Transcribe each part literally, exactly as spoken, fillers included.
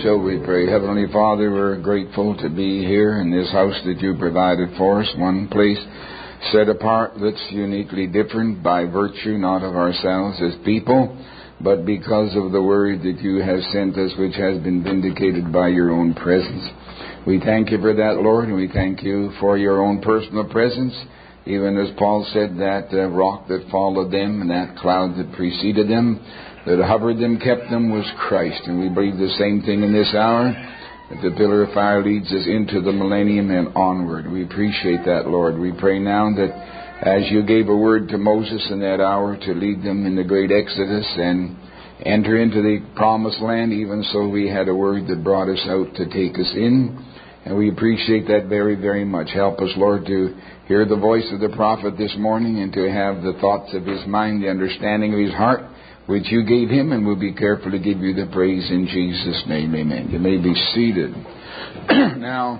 shall we pray. Heavenly Father, we're grateful to be here in this house that you provided for us, one place set apart that's uniquely different by virtue not of ourselves as people, but because of the word that you have sent us, which has been vindicated by your own presence. We thank you for that, Lord, and we thank you for your own personal presence, even as Paul said, that uh, rock that followed them and that cloud that preceded them, that hovered them, kept them, was Christ. And we believe the same thing in this hour, that the pillar of fire leads us into the millennium and onward. We appreciate that, Lord. We pray now that as you gave a word to Moses in that hour to lead them in the great Exodus and enter into the promised land, even so we had a word that brought us out to take us in. And we appreciate that very, very much. Help us, Lord, to hear the voice of the prophet this morning and to have the thoughts of his mind, the understanding of his heart, which you gave him, and we'll be careful to give you the praise in Jesus' name. Amen. You may be seated. Now,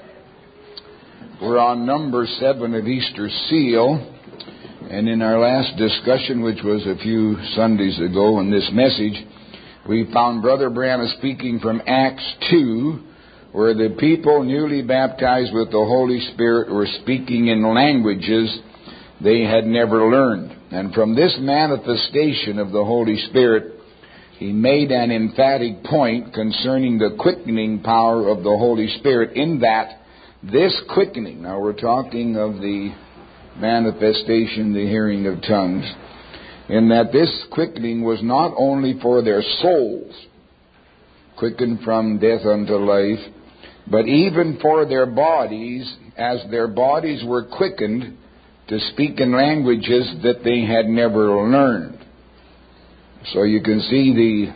we're on number seven of Easter Seal, and in our last discussion, which was a few Sundays ago in this message, we found Brother Branham speaking from Acts two, where the people newly baptized with the Holy Spirit were speaking in languages they had never learned. And from this manifestation of the Holy Spirit, he made an emphatic point concerning the quickening power of the Holy Spirit, in that this quickening, now we're talking of the manifestation, the hearing of tongues, in that this quickening was not only for their souls, quickened from death unto life, but even for their bodies, as their bodies were quickened to speak in languages that they had never learned. So you can see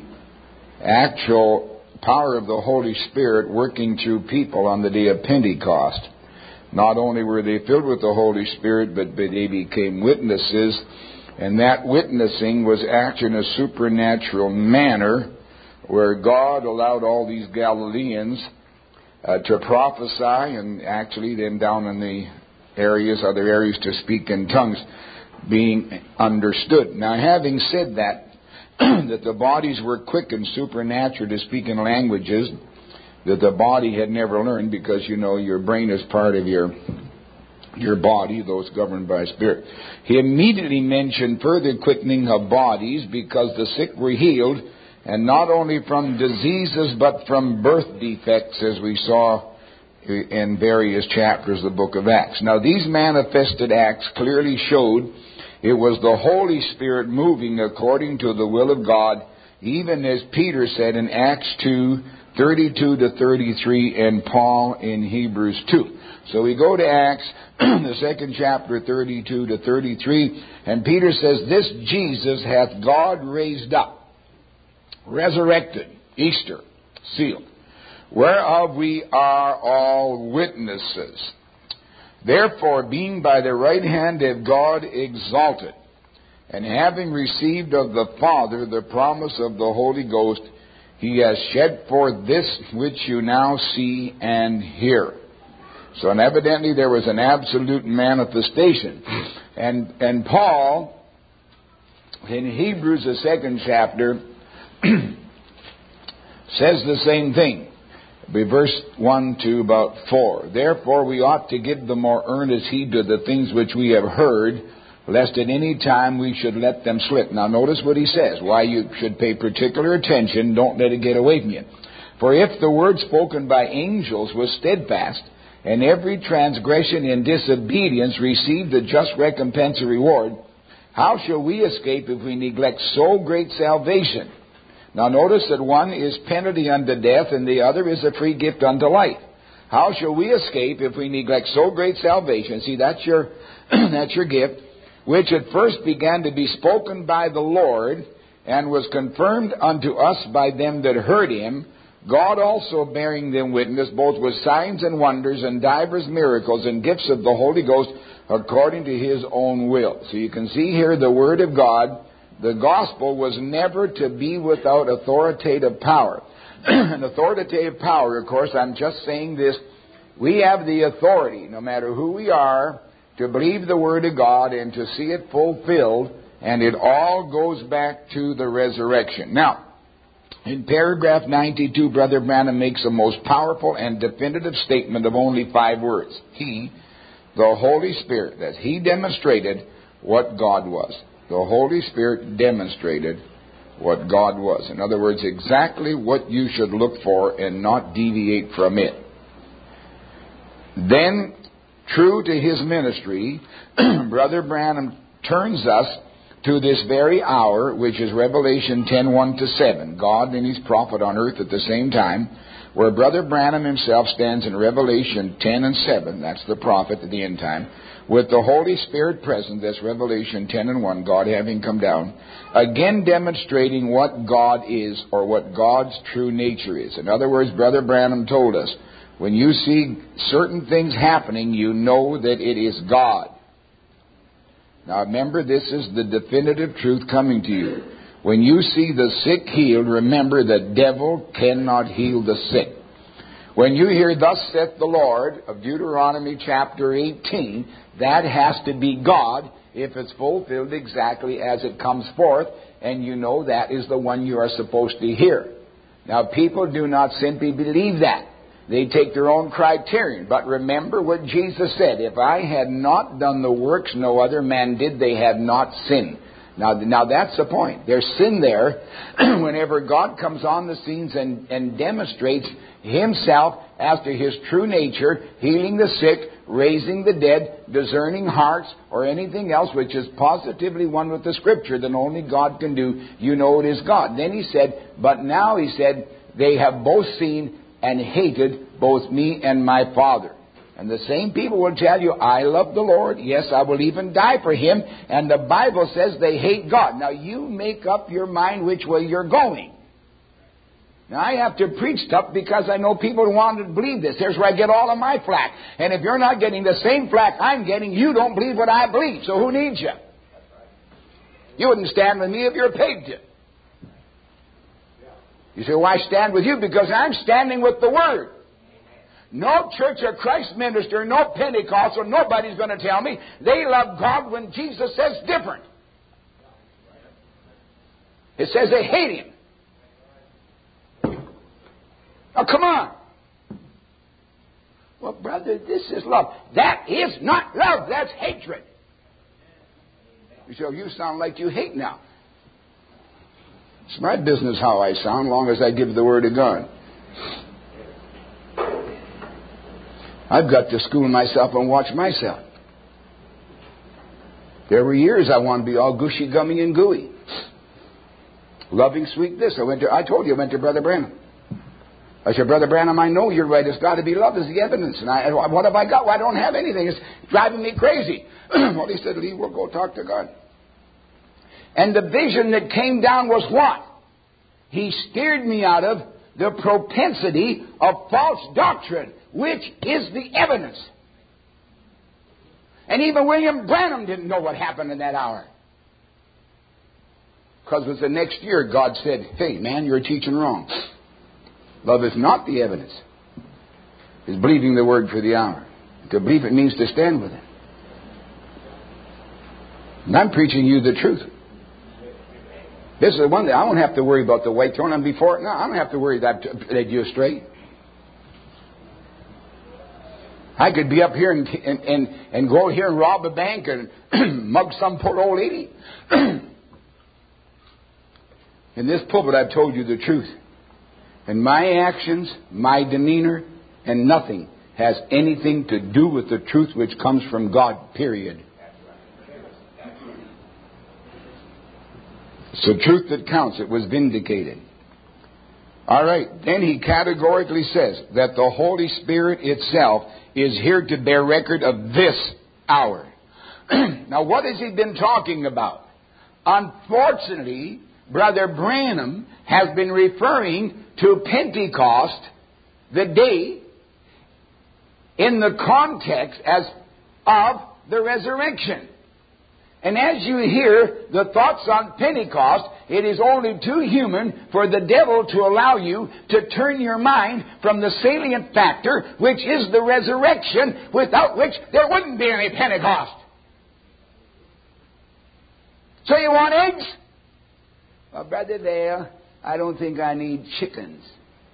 the actual power of the Holy Spirit working through people on the day of Pentecost. Not only were they filled with the Holy Spirit, but they became witnesses, and that witnessing was acted in a supernatural manner, where God allowed all these Galileans uh, to prophesy, and actually then down in the areas, other areas, to speak in tongues, being understood. Now, having said that, that the bodies were quickened supernaturally to speak in languages that the body had never learned, because, you know, your brain is part of your your body, those governed by spirit. He immediately mentioned further quickening of bodies, because the sick were healed, and not only from diseases, but from birth defects, as we saw in various chapters of the book of Acts. Now, these manifested acts clearly showed it was the Holy Spirit moving according to the will of God, even as Peter said in Acts two, thirty-two to thirty-three, and Paul in Hebrews two. So we go to Acts, the second chapter, thirty-two to thirty-three, and Peter says, "This Jesus hath God raised up," resurrected, Easter, sealed, "whereof we are all witnesses. Therefore, being by the right hand of God exalted, and having received of the Father the promise of the Holy Ghost, he has shed forth this which you now see and hear." So, and evidently there was an absolute manifestation. And, and Paul, in Hebrews, the second chapter, says the same thing. Be verse one to about four. "Therefore we ought to give the more earnest heed to the things which we have heard, lest at any time we should let them slip." Now notice what he says, why you should pay particular attention, don't let it get away from you. "For if the word spoken by angels was steadfast, and every transgression and disobedience received the just recompense and reward, how shall we escape if we neglect so great salvation?" Now notice that one is penalty unto death, and the other is a free gift unto life. How shall we escape if we neglect so great salvation? See, that's your that's your gift, which at first began to be spoken by the Lord, and was confirmed unto us by them that heard him, God also bearing them witness, both with signs and wonders, and divers miracles, and gifts of the Holy Ghost, according to his own will. So you can see here the Word of God. The gospel was never to be without authoritative power. And authoritative power, of course, I'm just saying this, we have the authority, no matter who we are, to believe the Word of God and to see it fulfilled, and it all goes back to the resurrection. Now, In paragraph ninety-two, Brother Branham makes a most powerful and definitive statement of only five words. He, the Holy Spirit, that He demonstrated what God was. The Holy Spirit demonstrated what God was. In other words, exactly what you should look for and not deviate from it. Then, true to his ministry, Brother Branham turns us to this very hour, which is Revelation ten, one to seven, God and His prophet on earth at the same time, where Brother Branham himself stands in Revelation ten and seven, that's the prophet at the end time, with the Holy Spirit present, that's Revelation ten and one, God having come down, again demonstrating what God is, or what God's true nature is. In other words, Brother Branham told us, when you see certain things happening, you know that it is God. Now remember, this is the definitive truth coming to you. When you see the sick healed, remember the devil cannot heal the sick. When you hear, "Thus saith the Lord," of Deuteronomy chapter eighteen, that has to be God if it's fulfilled exactly as it comes forth, and you know that is the one you are supposed to hear. Now people do not simply believe that. They take their own criterion. But remember what Jesus said, "If I had not done the works no other man did, they had not sinned." Now, now that's the point. There's sin there whenever God comes on the scenes and, and demonstrates Himself as to His true nature, healing the sick, raising the dead, discerning hearts, or anything else which is positively one with the Scripture that only God can do. You know it is God. Then He said, "But now," He said, "they have both seen and hated both me and my Father." And the same people will tell you, "I love the Lord. Yes, I will even die for Him." And the Bible says they hate God. Now you make up your mind which way you're going. Now I have to preach stuff because I know people want to believe this. Here's where I get all of my flack. And if you're not getting the same flack I'm getting, you don't believe what I believe. So who needs you? You wouldn't stand with me if you're paid to. You say, "Why stand with you?" Because I'm standing with the Word. No Church of Christ minister, no Pentecostal, nobody's going to tell me they love God when Jesus says different. It says they hate Him. Now come on. "Well, brother, this is love." That is not love. That's hatred. You say, "Oh, you sound like you hate now." It's my business how I sound, long as I give the Word of God. I've got to school myself and watch myself. There were years I wanted to be all gushy, gummy, and gooey. Loving, sweet this. I went to, I told you I went to Brother Branham. I said, "Brother Branham, I know you're right. It's got to be love is the evidence. And I, what have I got? Well, I don't have anything. It's driving me crazy." Well, he said, "Lee, we'll go talk to God." And the vision that came down was what? He steered me out of the propensity of false doctrine, which is the evidence. And even William Branham didn't know what happened in that hour. Because it was the next year God said, "Hey, man, you're teaching wrong. Love is not the evidence. It's believing the Word for the hour. To believe it means to stand with it." And I'm preaching you the truth. This is the one thing. I don't have to worry about the white throne. I'm before it. No, I don't have to worry that led you astray. I could be up here and, and, and, and go here and rob a bank and mug some poor old lady. In this pulpit, I've told you the truth. And my actions, my demeanor, and nothing has anything to do with the truth which comes from God, period. It's the truth that counts. It was vindicated. All right. Then he categorically says that the Holy Spirit itself is here to bear record of this hour. Now, what has he been talking about? Unfortunately, Brother Branham has been referring to Pentecost, the day, in the context as of the resurrection. And as you hear the thoughts on Pentecost, it is only too human for the devil to allow you to turn your mind from the salient factor, which is the resurrection, without which there wouldn't be any Pentecost. So you want eggs? Well, Brother Dale, I don't think I need chickens.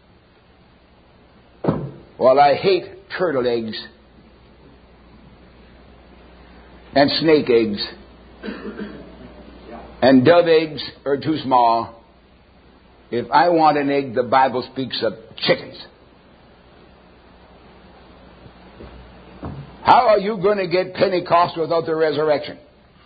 Well, I hate turtle eggs and snake eggs. And dove eggs are too small. If I want an egg, the Bible speaks of chickens. How are you going to get Pentecost without the resurrection?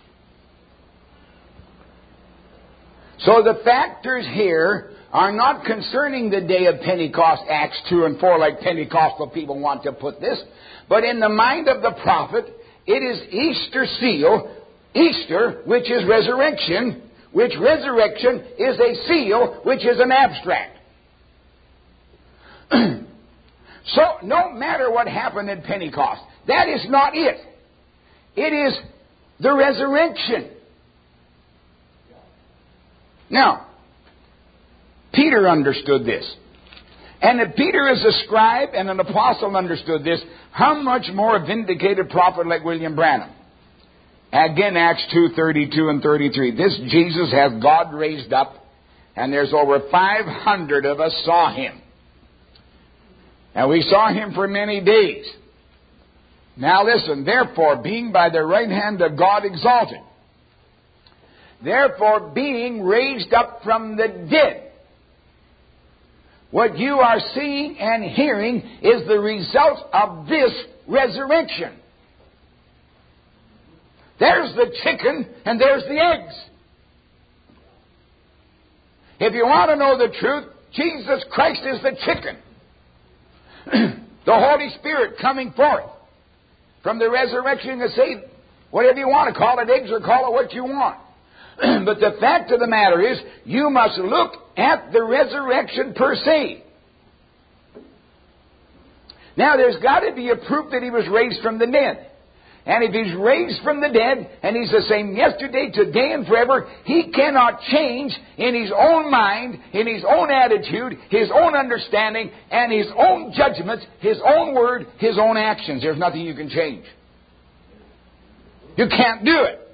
So the factors here are not concerning the day of Pentecost, Acts two and four, like Pentecostal people want to put this. But in the mind of the prophet, it is Easter seal, Easter, which is resurrection, which resurrection is a seal, which is an abstract. So no matter what happened at Pentecost, that is not it. It is the resurrection. Now, Peter understood this. And if Peter is a scribe and an apostle understood this, how much more a vindicated prophet like William Branham? Again, Acts two, thirty-two and thirty-three. This Jesus has God raised up, and there's over five hundred of us saw him. And we saw him for many days. Now listen, therefore, being by the right hand of God exalted, therefore being raised up from the dead. What you are seeing and hearing is the result of this resurrection. There's the chicken and there's the eggs. If you want to know the truth, Jesus Christ is the chicken. The Holy Spirit coming forth from the resurrection to say, whatever you want to call it, eggs, or call it what you want. But the fact of the matter is, you must look at the resurrection per se. Now, there's got to be a proof that he was raised from the dead. And if he's raised from the dead, and he's the same yesterday, today, and forever, he cannot change in his own mind, in his own attitude, his own understanding, and his own judgments, his own word, his own actions. There's nothing you can change. You can't do it.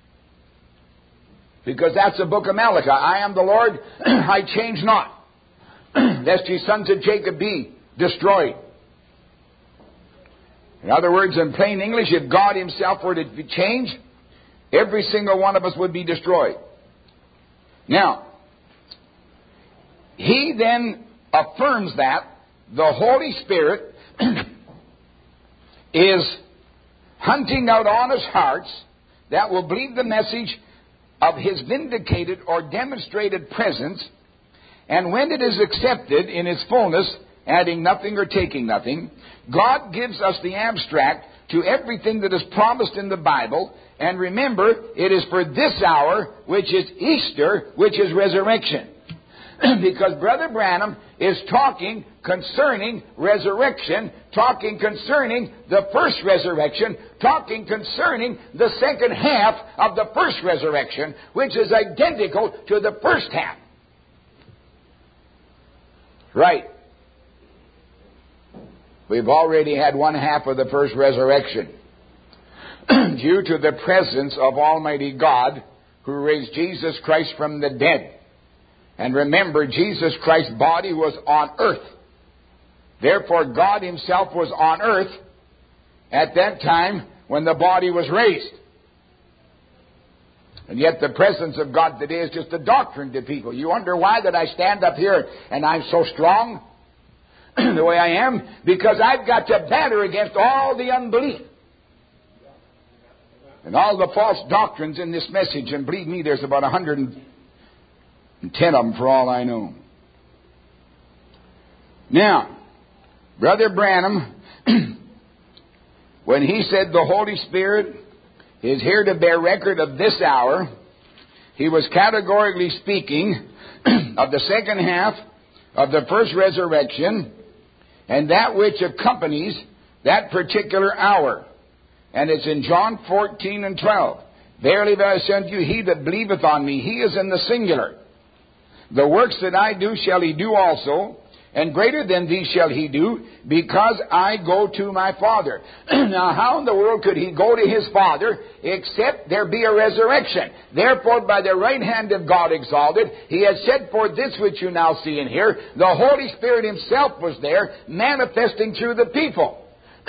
Because that's the book of Malachi. I am the Lord, I change not. Lest ye sons of Jacob be destroyed. In other words, in plain English, if God himself were to change, every single one of us would be destroyed. Now, he then affirms that the Holy Spirit is hunting out honest hearts that will believe the message of his vindicated or demonstrated presence, and when it is accepted in its fullness, adding nothing or taking nothing, God gives us the abstract to everything that is promised in the Bible. And remember, it is for this hour, which is Easter, which is resurrection. Because Brother Branham is talking concerning resurrection, talking concerning the first resurrection, talking concerning the second half of the first resurrection, which is identical to the first half. Right. We've already had one half of the first resurrection. Due to the presence of Almighty God, who raised Jesus Christ from the dead. And remember, Jesus Christ's body was on earth. Therefore, God himself was on earth at that time when the body was raised. And yet the presence of God today is just a doctrine to people. You wonder why that I stand up here and I'm so strong the way I am? Because I've got to batter against all the unbelief and all the false doctrines in this message. And believe me, there's about a hundred and ten of them for all I know. Now, Brother Branham, when he said the Holy Spirit is here to bear record of this hour, he was categorically speaking of the second half of the first resurrection and that which accompanies that particular hour. And it's in John fourteen and twelve. Verily, verily, I say unto you, he that believeth on me, he is in the singular. The works that I do shall he do also, and greater than these shall he do, because I go to my Father. Now, how in the world could he go to his Father, except there be a resurrection? Therefore, by the right hand of God exalted, he has set forth this which you now see and hear. The Holy Spirit himself was there, manifesting through the people.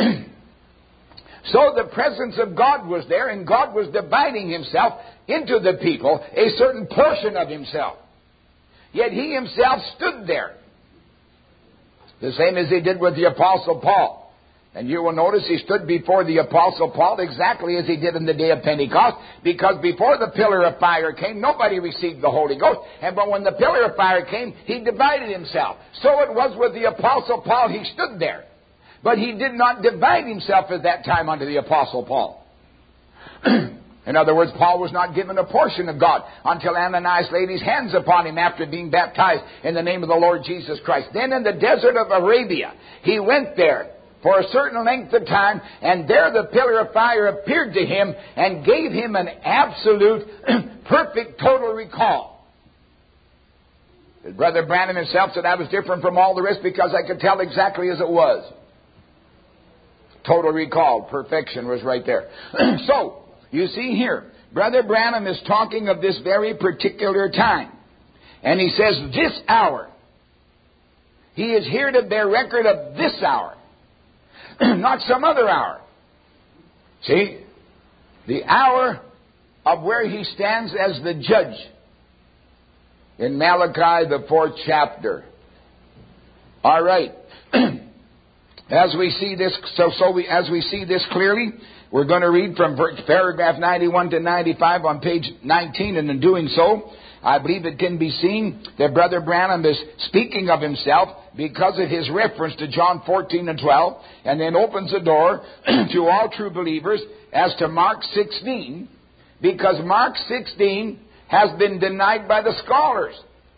So the presence of God was there, and God was dividing himself into the people, a certain portion of himself. Yet he himself stood there. The same as he did with the Apostle Paul. And you will notice he stood before the Apostle Paul exactly as he did in the day of Pentecost, because before the pillar of fire came, nobody received the Holy Ghost. And but when the pillar of fire came, he divided himself. So it was with the Apostle Paul. He stood there. But he did not divide himself at that time unto the Apostle Paul. In other words, Paul was not given a portion of God until Ananias laid his hands upon him after being baptized in the name of the Lord Jesus Christ. Then in the desert of Arabia, he went there for a certain length of time, and there the pillar of fire appeared to him and gave him an absolute, perfect, total recall. Brother Branham himself said I was different from all the rest because I could tell exactly as it was. Total recall, perfection was right there. So, you see here, Brother Branham is talking of this very particular time. And he says, this hour. He is here to bear record of this hour. Not some other hour. See? The hour of where he stands as the judge. In Malachi, the fourth chapter. All right. As we see this, so, so we, as we see this clearly, we're going to read from paragraph ninety-one to ninety-five on page nineteen, and in doing so, I believe it can be seen that Brother Branham is speaking of himself because of his reference to John fourteen and twelve, and then opens the door to all true believers as to Mark sixteen, because Mark sixteen has been denied by the scholars.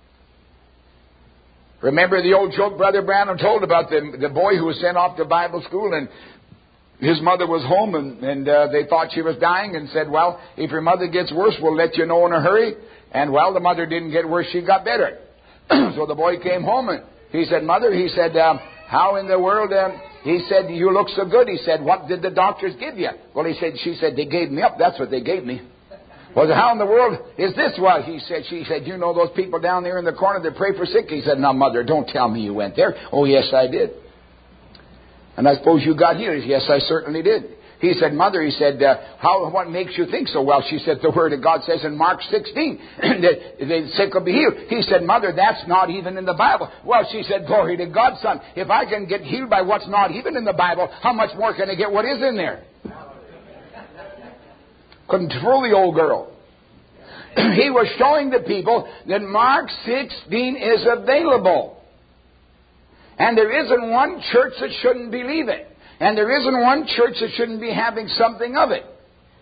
Remember the old joke Brother Branham told about the, the boy who was sent off to Bible school, and his mother was home, and, and uh, they thought she was dying, and said, well, if your mother gets worse, we'll let you know in a hurry. And, well, the mother didn't get worse, she got better. So the boy came home, and he said, Mother, he said, um, how in the world, um, he said, you look so good. He said, what did the doctors give you? Well, he said, she said, they gave me up. That's what they gave me. Well, how in the world is this what? He said, she said, you know those people down there in the corner that pray for sick? He said, now, Mother, don't tell me you went there. Oh, yes, I did. And I suppose you got healed. Yes, I certainly did. He said, Mother, he said, uh, how, what makes you think so? Well, she said, the Word of God says in Mark sixteen that the sick will be healed. He said, Mother, that's not even in the Bible. Well, she said, glory to God, son. If I can get healed by what's not even in the Bible, how much more can I get what is in there? Couldn't fool the old girl. He was showing the people that Mark sixteen is available. And there isn't one church that shouldn't believe it. And there isn't one church that shouldn't be having something of it.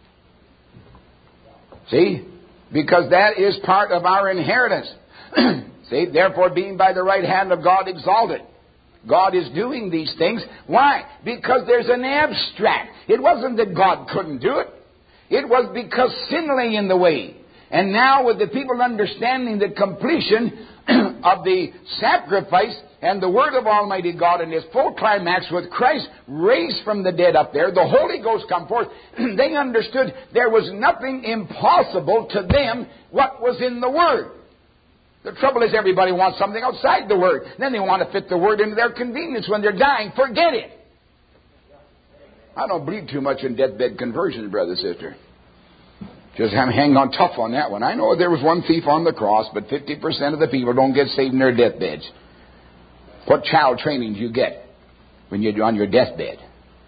See? Because that is part of our inheritance. See? Therefore, being by the right hand of God exalted. God is doing these things. Why? Because there's an abstract. It wasn't that God couldn't do it. It was because sin lay in the way. And now with the people understanding the completion of the sacrifice and the Word of Almighty God in His full climax with Christ raised from the dead up there, the Holy Ghost come forth, they understood there was nothing impossible to them what was in the Word. The trouble is everybody wants something outside the Word. Then they want to fit the Word into their convenience when they're dying. Forget it. I don't believe too much in deathbed conversions, brother, sister. Just hang on tough on that one. I know there was one thief on the cross, but fifty percent of the people don't get saved in their deathbeds. What child training do you get when you're on your deathbed?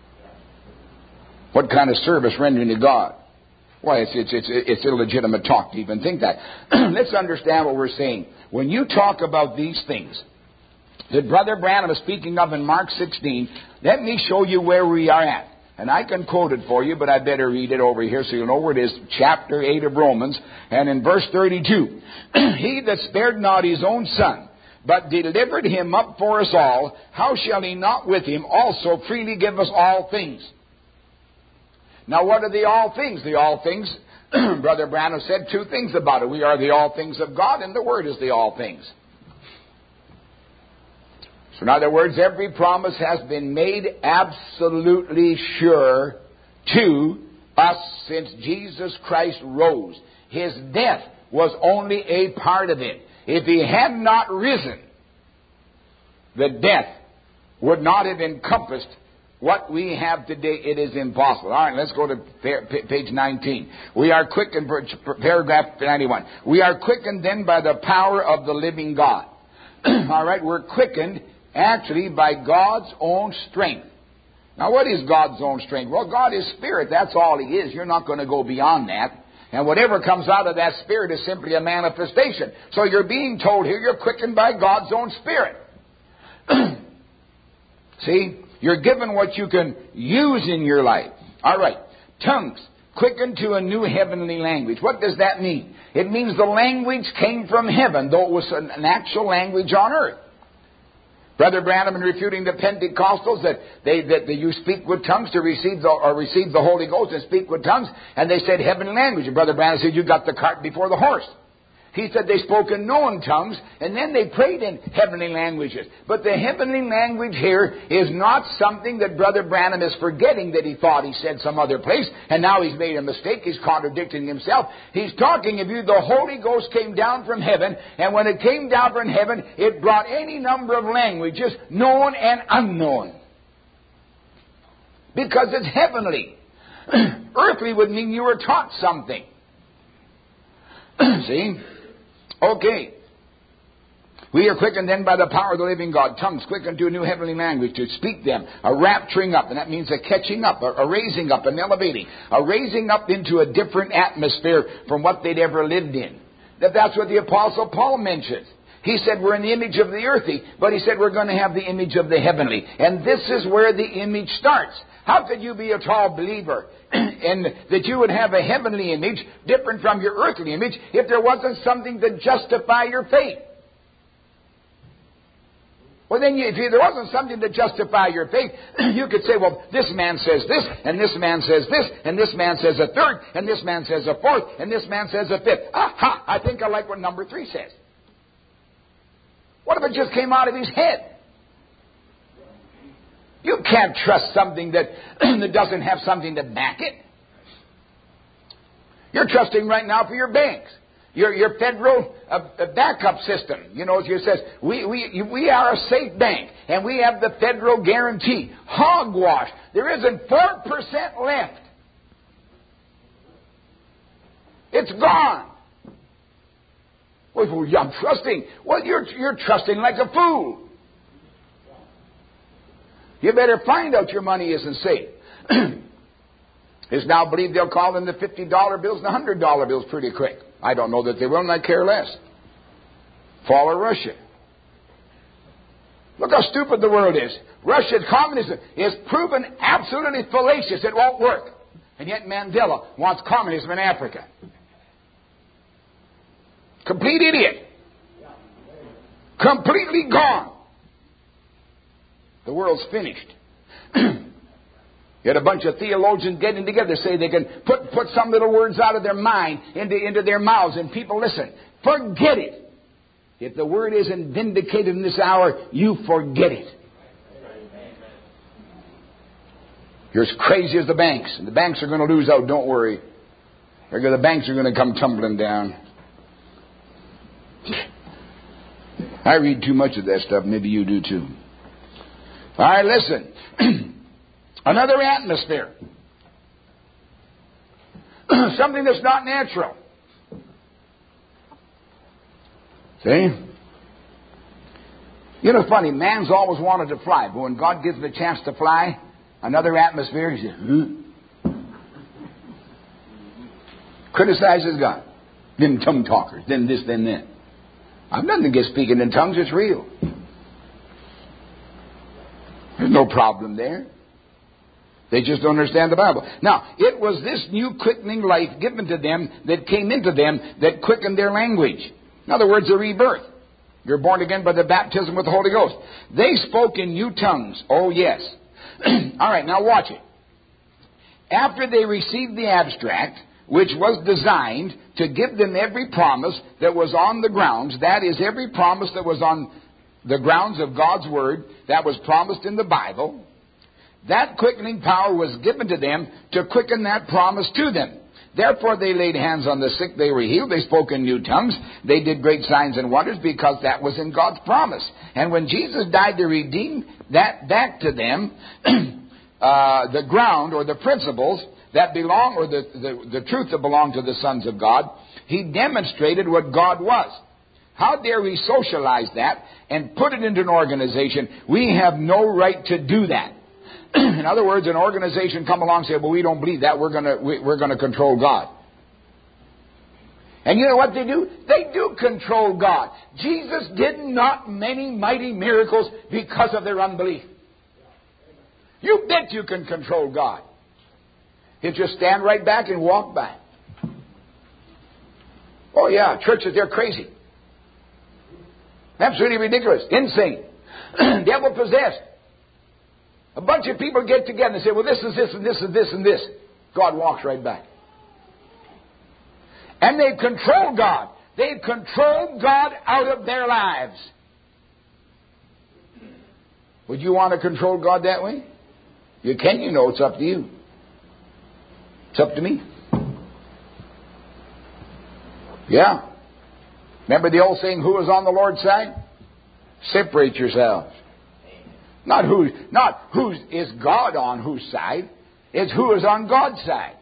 What kind of service rendering to God? Why, it's, it's, it's, it's illegitimate talk to even think that. Let's understand what we're saying. When you talk about these things that Brother Branham is speaking of in Mark sixteen, let me show you where we are at. And I can quote it for you, but I better read it over here so you'll know where it is. Chapter eight of Romans. And in verse thirty-two. He that spared not his own son, but delivered him up for us all, how shall he not with him also freely give us all things? Now what are the all things? The all things, Brother Branham said two things about it. We are the all things of God, and the Word is the all things. So in other words, every promise has been made absolutely sure to us since Jesus Christ rose. His death was only a part of it. If He had not risen, the death would not have encompassed what we have today. It is impossible. All right, let's go to page nineteen. We are quickened, paragraph ninety-one. We are quickened then by the power of the living God. All right, we're quickened actually by God's own strength. Now, what is God's own strength? Well, God is Spirit. That's all He is. You're not going to go beyond that. And whatever comes out of that Spirit is simply a manifestation. So you're being told here you're quickened by God's own Spirit. See, you're given what you can use in your life. All right, tongues, quickened to a new heavenly language. What does that mean? It means the language came from heaven, though it was an, an actual language on earth. Brother Branham, in refuting the Pentecostals, that they that they, you speak with tongues to receive the or receive the Holy Ghost and speak with tongues, and they said heavenly language. And Brother Branham said, you got the cart before the horse. He said they spoke in known tongues, and then they prayed in heavenly languages. But the heavenly language here is not something that Brother Branham is forgetting that he thought he said some other place, and now he's made a mistake. He's contradicting himself. He's talking of you, the Holy Ghost came down from heaven, and when it came down from heaven, it brought any number of languages, known and unknown. Because it's heavenly. Earthly would mean you were taught something. See? Okay. We are quickened then by the power of the living God. Tongues quickened to a new heavenly language, to speak them. A rapturing up, and that means a catching up, a, a raising up, an elevating. A raising up into a different atmosphere from what they'd ever lived in. That That's what the Apostle Paul mentions. He said we're in the image of the earthly, but he said we're going to have the image of the heavenly. And this is where the image starts. How could you be a tall believer and that you would have a heavenly image different from your earthly image if there wasn't something to justify your faith? Well, then you, if there wasn't something to justify your faith, you could say, well, this man says this, and this man says this, and this man says a third, and this man says a fourth, and this man says a fifth. Aha! I think I like what number three says. What if it just came out of his head? You can't trust something that, that doesn't have something to back it. You're trusting right now for your banks. Your, your federal uh, backup system. You know, it says, we, we, we are a safe bank, and we have the federal guarantee. Hogwash. There isn't four percent left. It's gone. Well, I'm trusting. Well, you're, you're trusting like a fool. You better find out your money isn't safe. It's now believed they'll call them the fifty dollar bills and the one hundred dollar bills pretty quick. I don't know that they will, and I care less. Fall of Russia. Look how stupid the world is. Russia's communism is proven absolutely fallacious. It won't work. And yet Mandela wants communism in Africa. Complete idiot. Completely gone. The world's finished. You had a bunch of theologians getting together, say they can put, put some little words out of their mind into, into their mouths, and people listen. Forget it. If the word isn't vindicated in this hour, you forget it. You're as crazy as the banks. And the banks are going to lose out, don't worry. The banks are going to come tumbling down. I read too much of that stuff. Maybe you do too. All right, listen. Another atmosphere. Something that's not natural. See? You know, funny, man's always wanted to fly, but when God gives him a chance to fly, another atmosphere, he says, huh? Criticizes God. Then tongue talkers, then this, then that. I've nothing against speaking in tongues, it's real. There's no problem there. They just don't understand the Bible. Now, it was this new quickening life given to them that came into them that quickened their language. In other words, a rebirth. You're born again by the baptism with the Holy Ghost. They spoke in new tongues. Oh, yes. All right, now watch it. After they received the abstract, which was designed to give them every promise that was on the grounds, that is, every promise that was on the grounds of God's Word that was promised in the Bible, that quickening power was given to them to quicken that promise to them. Therefore they laid hands on the sick, they were healed, they spoke in new tongues, they did great signs and wonders because that was in God's promise. And when Jesus died to redeem that back to them, uh, the ground or the principles that belong, or the, the, the truth that belonged to the sons of God, He demonstrated what God was. How dare we socialize that and put it into an organization? We have no right to do that. In other words, an organization come along and say, well, we don't believe that. We're going to we, we're going to control God. And you know what they do? They do control God. Jesus did not many mighty miracles because of their unbelief. You bet you can control God. You just stand right back and walk by. Oh, yeah, churches, they're crazy. Absolutely ridiculous. Insane. Devil-possessed. A bunch of people get together and say, well, this is this and this and this and this. God walks right back. And they've controlled God. They've controlled God out of their lives. Would you want to control God that way? You can, you know, it's up to you. It's up to me. Yeah. Remember the old saying, who is on the Lord's side? Separate yourselves. Not who, not who is God on whose side. It's who is on God's side.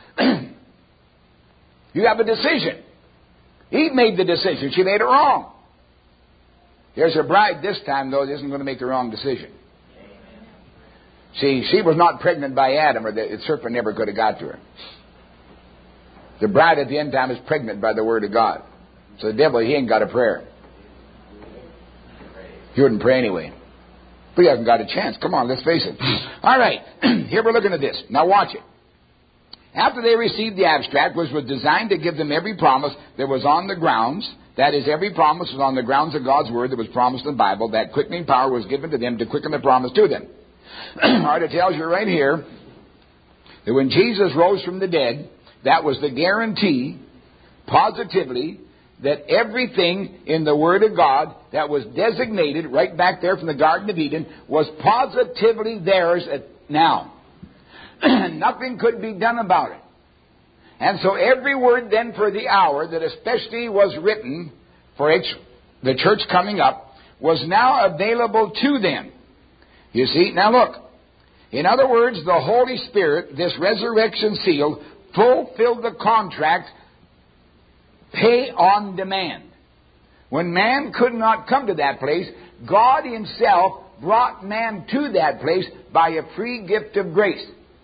You have a decision. He made the decision. She made it wrong. There's a bride this time, though, that isn't going to make the wrong decision. See, she was not pregnant by Adam, or the serpent never could have got to her. The bride at the end time is pregnant by the Word of God. So the devil, he ain't got a prayer. He wouldn't pray anyway. But he hasn't got a chance. Come on, let's face it. All right, here we're looking at this. Now watch it. After they received the abstract, which was designed to give them every promise that was on the grounds, that is, every promise was on the grounds of God's Word that was promised in the Bible, that quickening power was given to them to quicken the promise to them. All right, it tells you right here that when Jesus rose from the dead, that was the guarantee, positively, that everything in the Word of God that was designated right back there from the Garden of Eden was positively theirs at now. Nothing could be done about it. And so every word then for the hour that especially was written for the church coming up was now available to them. You see, now look. In other words, the Holy Spirit, this resurrection seal, fulfilled the contract, pay on demand. When man could not come to that place, God Himself brought man to that place by a free gift of grace.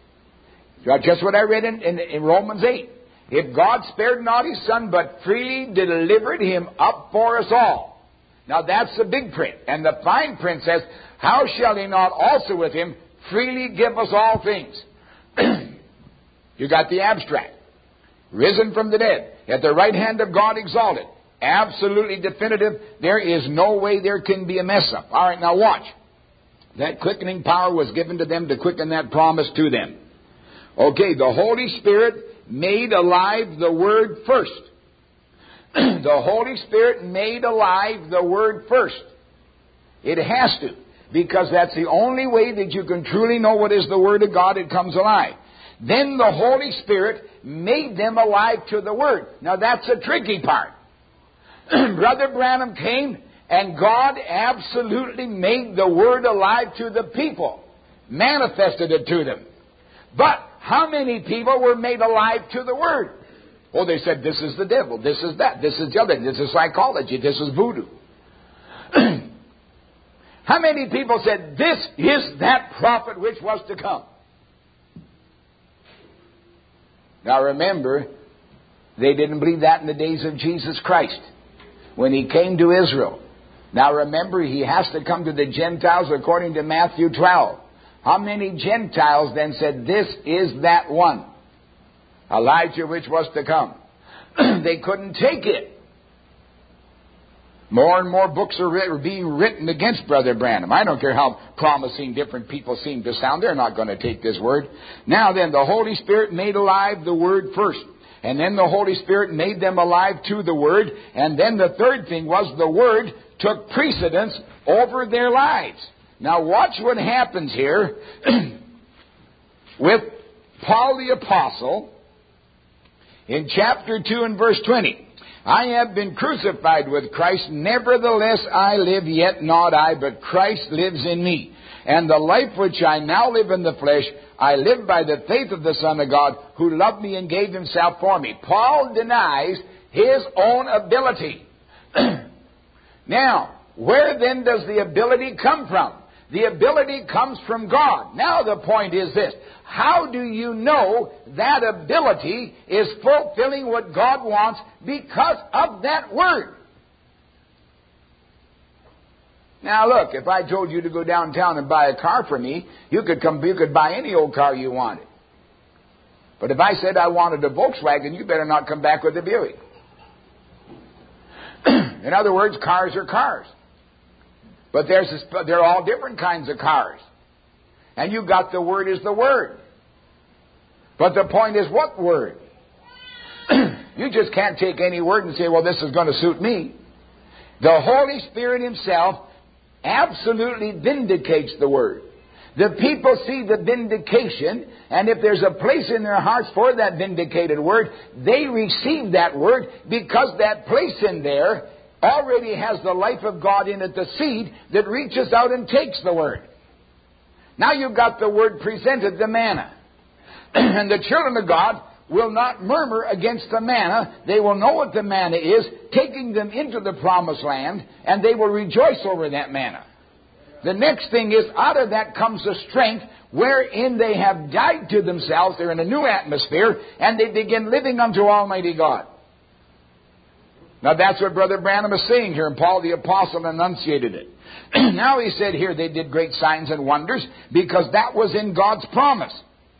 Just what I read in, in, in Romans eight. If God spared not His Son, but freely delivered Him up for us all. Now that's the big print. And the fine print says, how shall He not also with Him freely give us all things? You got the abstract. Risen from the dead, at the right hand of God exalted. Absolutely definitive. There is no way there can be a mess up. All right, now watch. That quickening power was given to them to quicken that promise to them. Okay, the Holy Spirit made alive the Word first. The Holy Spirit made alive the Word first. It has to, because that's the only way that you can truly know what is the Word of God. It comes alive. Then the Holy Spirit made them alive to the Word. Now that's the tricky part. Brother Branham came and God absolutely made the Word alive to the people. Manifested it to them. But how many people were made alive to the Word? Oh, they said, this is the devil, this is that, this is the other, this is psychology, this is voodoo. How many people said, this is that prophet which was to come? Now remember, they didn't believe that in the days of Jesus Christ, when He came to Israel. Now remember, He has to come to the Gentiles according to Matthew twelve. How many Gentiles then said, this is that one? Elijah which was to come. They couldn't take it. More and more books are being written against Brother Branham. I don't care how promising different people seem to sound. They're not going to take this word. Now then, the Holy Spirit made alive the Word first. And then the Holy Spirit made them alive to the Word. And then the third thing was the Word took precedence over their lives. Now watch what happens here with Paul the Apostle in chapter two and verse twenty. I have been crucified with Christ, nevertheless I live, yet not I, but Christ lives in me. And the life which I now live in the flesh, I live by the faith of the Son of God, who loved me and gave himself for me. Paul denies his own ability. Now, where then does the ability come from? The ability comes from God. Now the point is this. How do you know that ability is fulfilling what God wants because of that word? Now look, if I told you to go downtown and buy a car for me, you could come, you could buy any old car you wanted. But if I said I wanted a Volkswagen, you better not come back with a Buick. In other words, cars are cars. But there's this, they're all different kinds of cars. And you've got the word is the word. But the point is, what word? You just can't take any word and say, well, this is going to suit me. The Holy Spirit himself absolutely vindicates the word. The people see the vindication, and if there's a place in their hearts for that vindicated word, they receive that word because that place in there already has the life of God in it, the seed that reaches out and takes the word. Now you've got the word presented, the manna. And the children of God will not murmur against the manna. They will know what the manna is, taking them into the promised land, and they will rejoice over that manna. The next thing is, out of that comes a strength wherein they have died to themselves. They're in a new atmosphere, and they begin living unto Almighty God. Now that's what Brother Branham is saying here, and Paul the Apostle enunciated it. Now he said here they did great signs and wonders because that was in God's promise.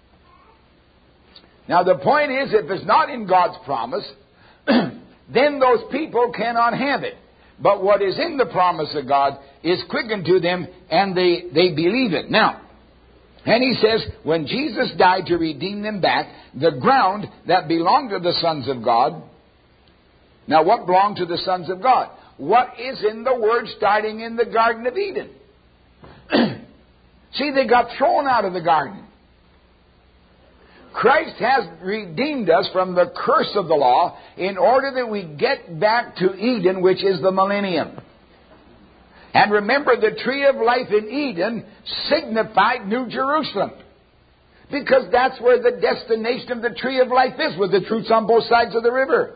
Now the point is, if it's not in God's promise, then those people cannot have it. But what is in the promise of God is quickened to them, and they, they believe it. Now, and he says, when Jesus died to redeem them back, the ground that belonged to the sons of God. Now, what belonged to the sons of God? What is in the Word starting in the Garden of Eden? See, they got thrown out of the garden. Christ has redeemed us from the curse of the law in order that we get back to Eden, which is the millennium. And remember, the tree of life in Eden signified New Jerusalem. Because that's where the destination of the tree of life is, with the fruits on both sides of the river.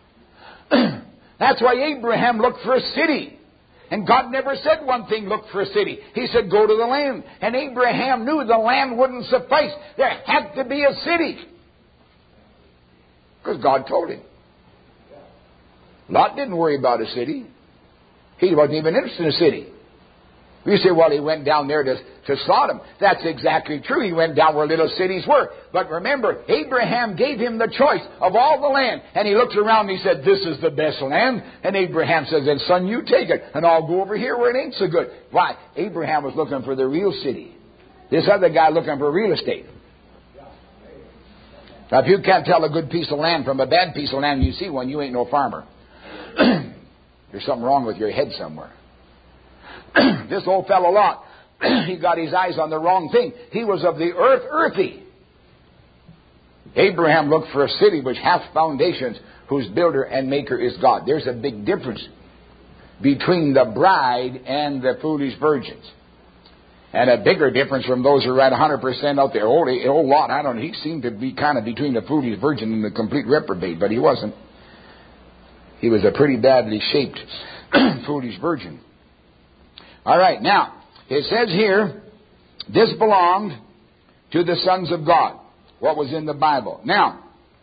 That's why Abraham looked for a city. And God never said one thing, look for a city. He said, go to the land. And Abraham knew the land wouldn't suffice. There had to be a city. Because God told him. Lot didn't worry about a city. He wasn't even interested in a city. You say, well, he went down there to, to Sodom. That's exactly true. He went down where little cities were. But remember, Abraham gave him the choice of all the land. And he looked around and he said, this is the best land. And Abraham says, then son, you take it. And I'll go over here where it ain't so good. Why? Abraham was looking for the real city. This other guy looking for real estate. Now, if you can't tell a good piece of land from a bad piece of land, you see one, you ain't no farmer. There's something wrong with your head somewhere. This old fellow Lot, he got his eyes on the wrong thing. He was of the earth earthy. Abraham looked for a city which hath foundations, whose builder and maker is God. There's a big difference between the bride and the foolish virgins. And a bigger difference from those who are at one hundred percent out there. Old, old Lot, I don't know, he seemed to be kind of between the foolish virgin and the complete reprobate, but he wasn't. He was a pretty badly shaped foolish virgin. All right, now, it says here, this belonged to the sons of God, what was in the Bible. Now,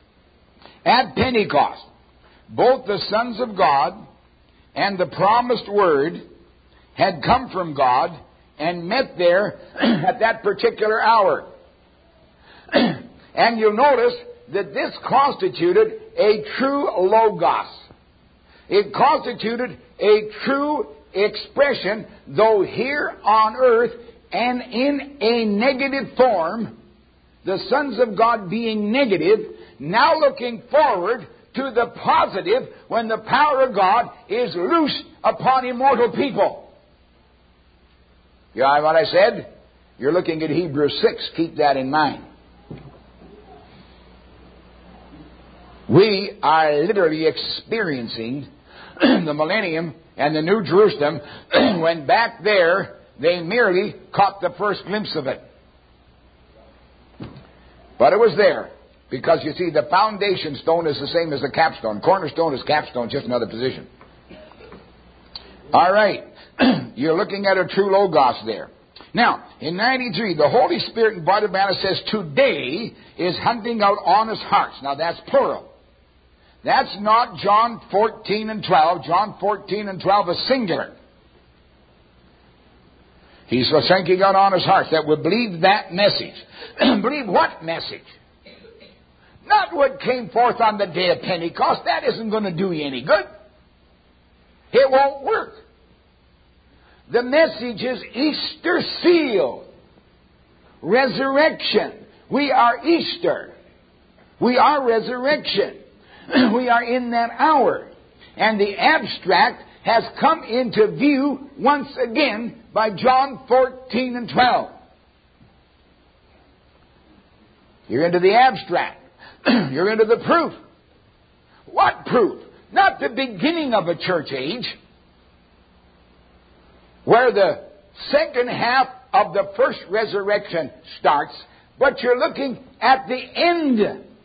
at Pentecost, both the sons of God and the promised word had come from God and met there at that particular hour. And you'll notice that this constituted a true logos. It constituted a true expression, though here on earth and in a negative form, the sons of God being negative, now looking forward to the positive when the power of God is loosed upon immortal people. You know what I said? You're looking at Hebrews six. Keep that in mind. We are literally experiencing the millennium and the New Jerusalem when back there they merely caught the first glimpse of it. But it was there. Because you see, the foundation stone is the same as the capstone. Cornerstone is capstone, just another position. All right. You're looking at a true Logos there. Now, in ninety-three, the Holy Spirit in Brother Branham says, today is hunting out honest hearts. Now, that's plural. That's not John fourteen and twelve. John fourteen and twelve is singular. He's hunting out honest hearts that would believe that message. Believe what message? Not what came forth on the day of Pentecost. That isn't going to do you any good. It won't work. The message is Easter seal. Resurrection. We are Easter. We are resurrection. We are in that hour. And the abstract has come into view once again by John fourteen and twelve. You're into the abstract. You're into the proof. What proof? Not the beginning of a church age, where the second half of the first resurrection starts, but you're looking at the end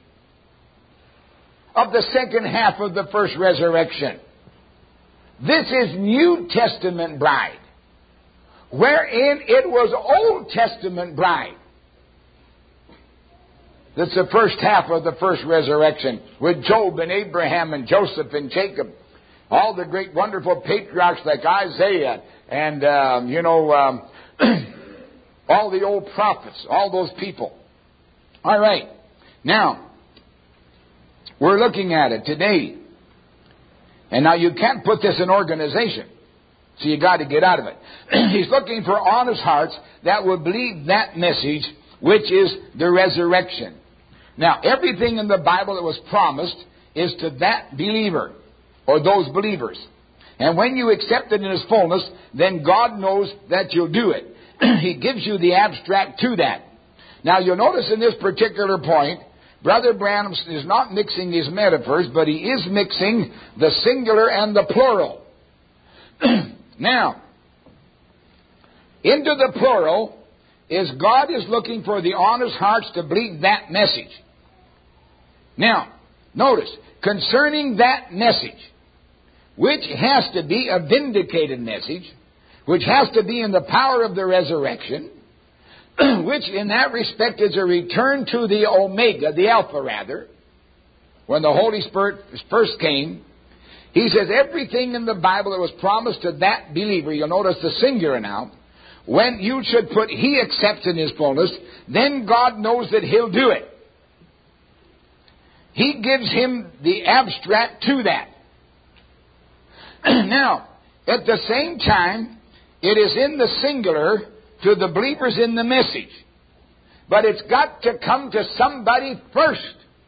of the second half of the first resurrection. This is New Testament bride, wherein it was Old Testament bride. That's the first half of the first resurrection, with Job and Abraham and Joseph and Jacob. All the great wonderful patriarchs like Isaiah and, um, you know, um, all the old prophets, all those people. All right. Now, we're looking at it today. And now you can't put this in organization. So you got to get out of it. He's looking for honest hearts that will believe that message, which is the resurrection. Now, everything in the Bible that was promised is to that believer or those believers. And when you accept it in its fullness, then God knows that you'll do it. He gives you the abstract to that. Now, you'll notice in this particular point, Brother Branham is not mixing his metaphors, but he is mixing the singular and the plural. Now, into the plural is God is looking for the honest hearts to believe that message. Now, notice, concerning that message, which has to be a vindicated message, which has to be in the power of the resurrection, which in that respect is a return to the Omega, the Alpha rather, when the Holy Spirit first came. He says everything in the Bible that was promised to that believer, you'll notice the singular now, when you should put he accepts in his fullness, then God knows that he'll do it. He gives him the abstract to that. Now, at the same time, it is in the singular to the believers in the message. But it's got to come to somebody first.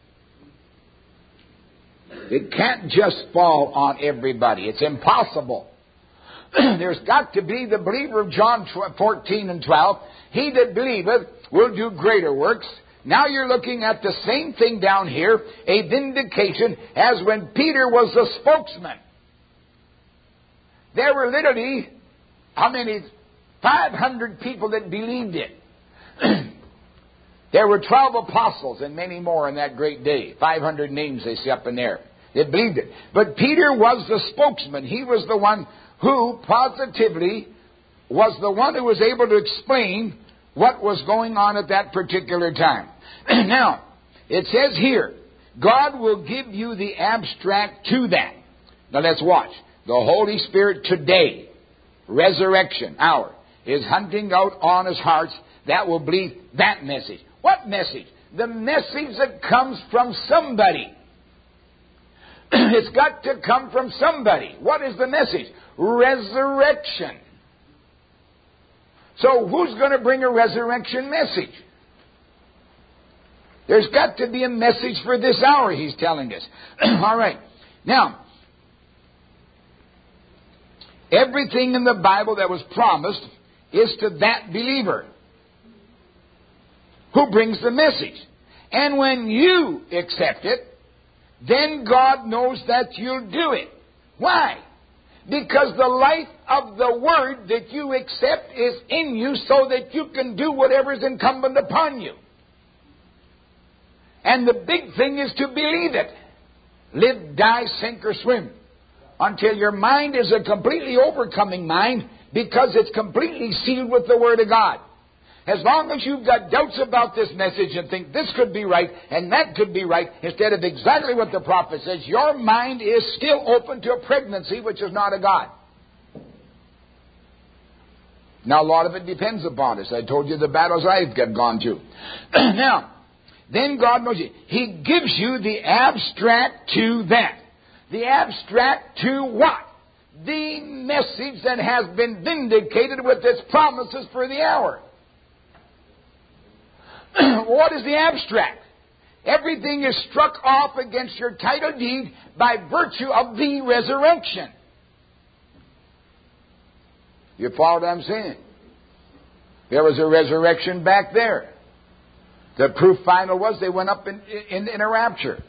It can't just fall on everybody. It's impossible. There's got to be the believer of John fourteen and twelve. He that believeth will do greater works. Now you're looking at the same thing down here, a vindication as when Peter was the spokesman. There were literally, how many? five hundred people that believed it. There were twelve apostles and many more in that great day. five hundred names they see up in there. They believed it. But Peter was the spokesman. He was the one who positively was the one who was able to explain what was going on at that particular time. Now, it says here, God will give you the abstract to that. Now let's watch. The Holy Spirit today, resurrection hour, is hunting out honest hearts that will believe that message. What message? The message that comes from somebody. It's got to come from somebody. What is the message? Resurrection. So who's going to bring a resurrection message? There's got to be a message for this hour, he's telling us. All right. Now, everything in the Bible that was promised is to that believer who brings the message. And when you accept it, then God knows that you'll do it. Why? Because the life of the Word that you accept is in you so that you can do whatever is incumbent upon you. And the big thing is to believe it. Live, die, sink, or swim. Until your mind is a completely overcoming mind because it's completely sealed with the Word of God. As long as you've got doubts about this message and think this could be right and that could be right, instead of exactly what the prophet says, your mind is still open to a pregnancy which is not of God. Now, a lot of it depends upon us. I told you the battles I've gone to. Now, then God knows you. He gives you the abstract to that. The abstract to what? The message that has been vindicated with its promises for the hour. What is the abstract? Everything is struck off against your title deed by virtue of the resurrection. You follow what I'm saying? There was a resurrection back there. The proof final was they went up in, in, in a rapture.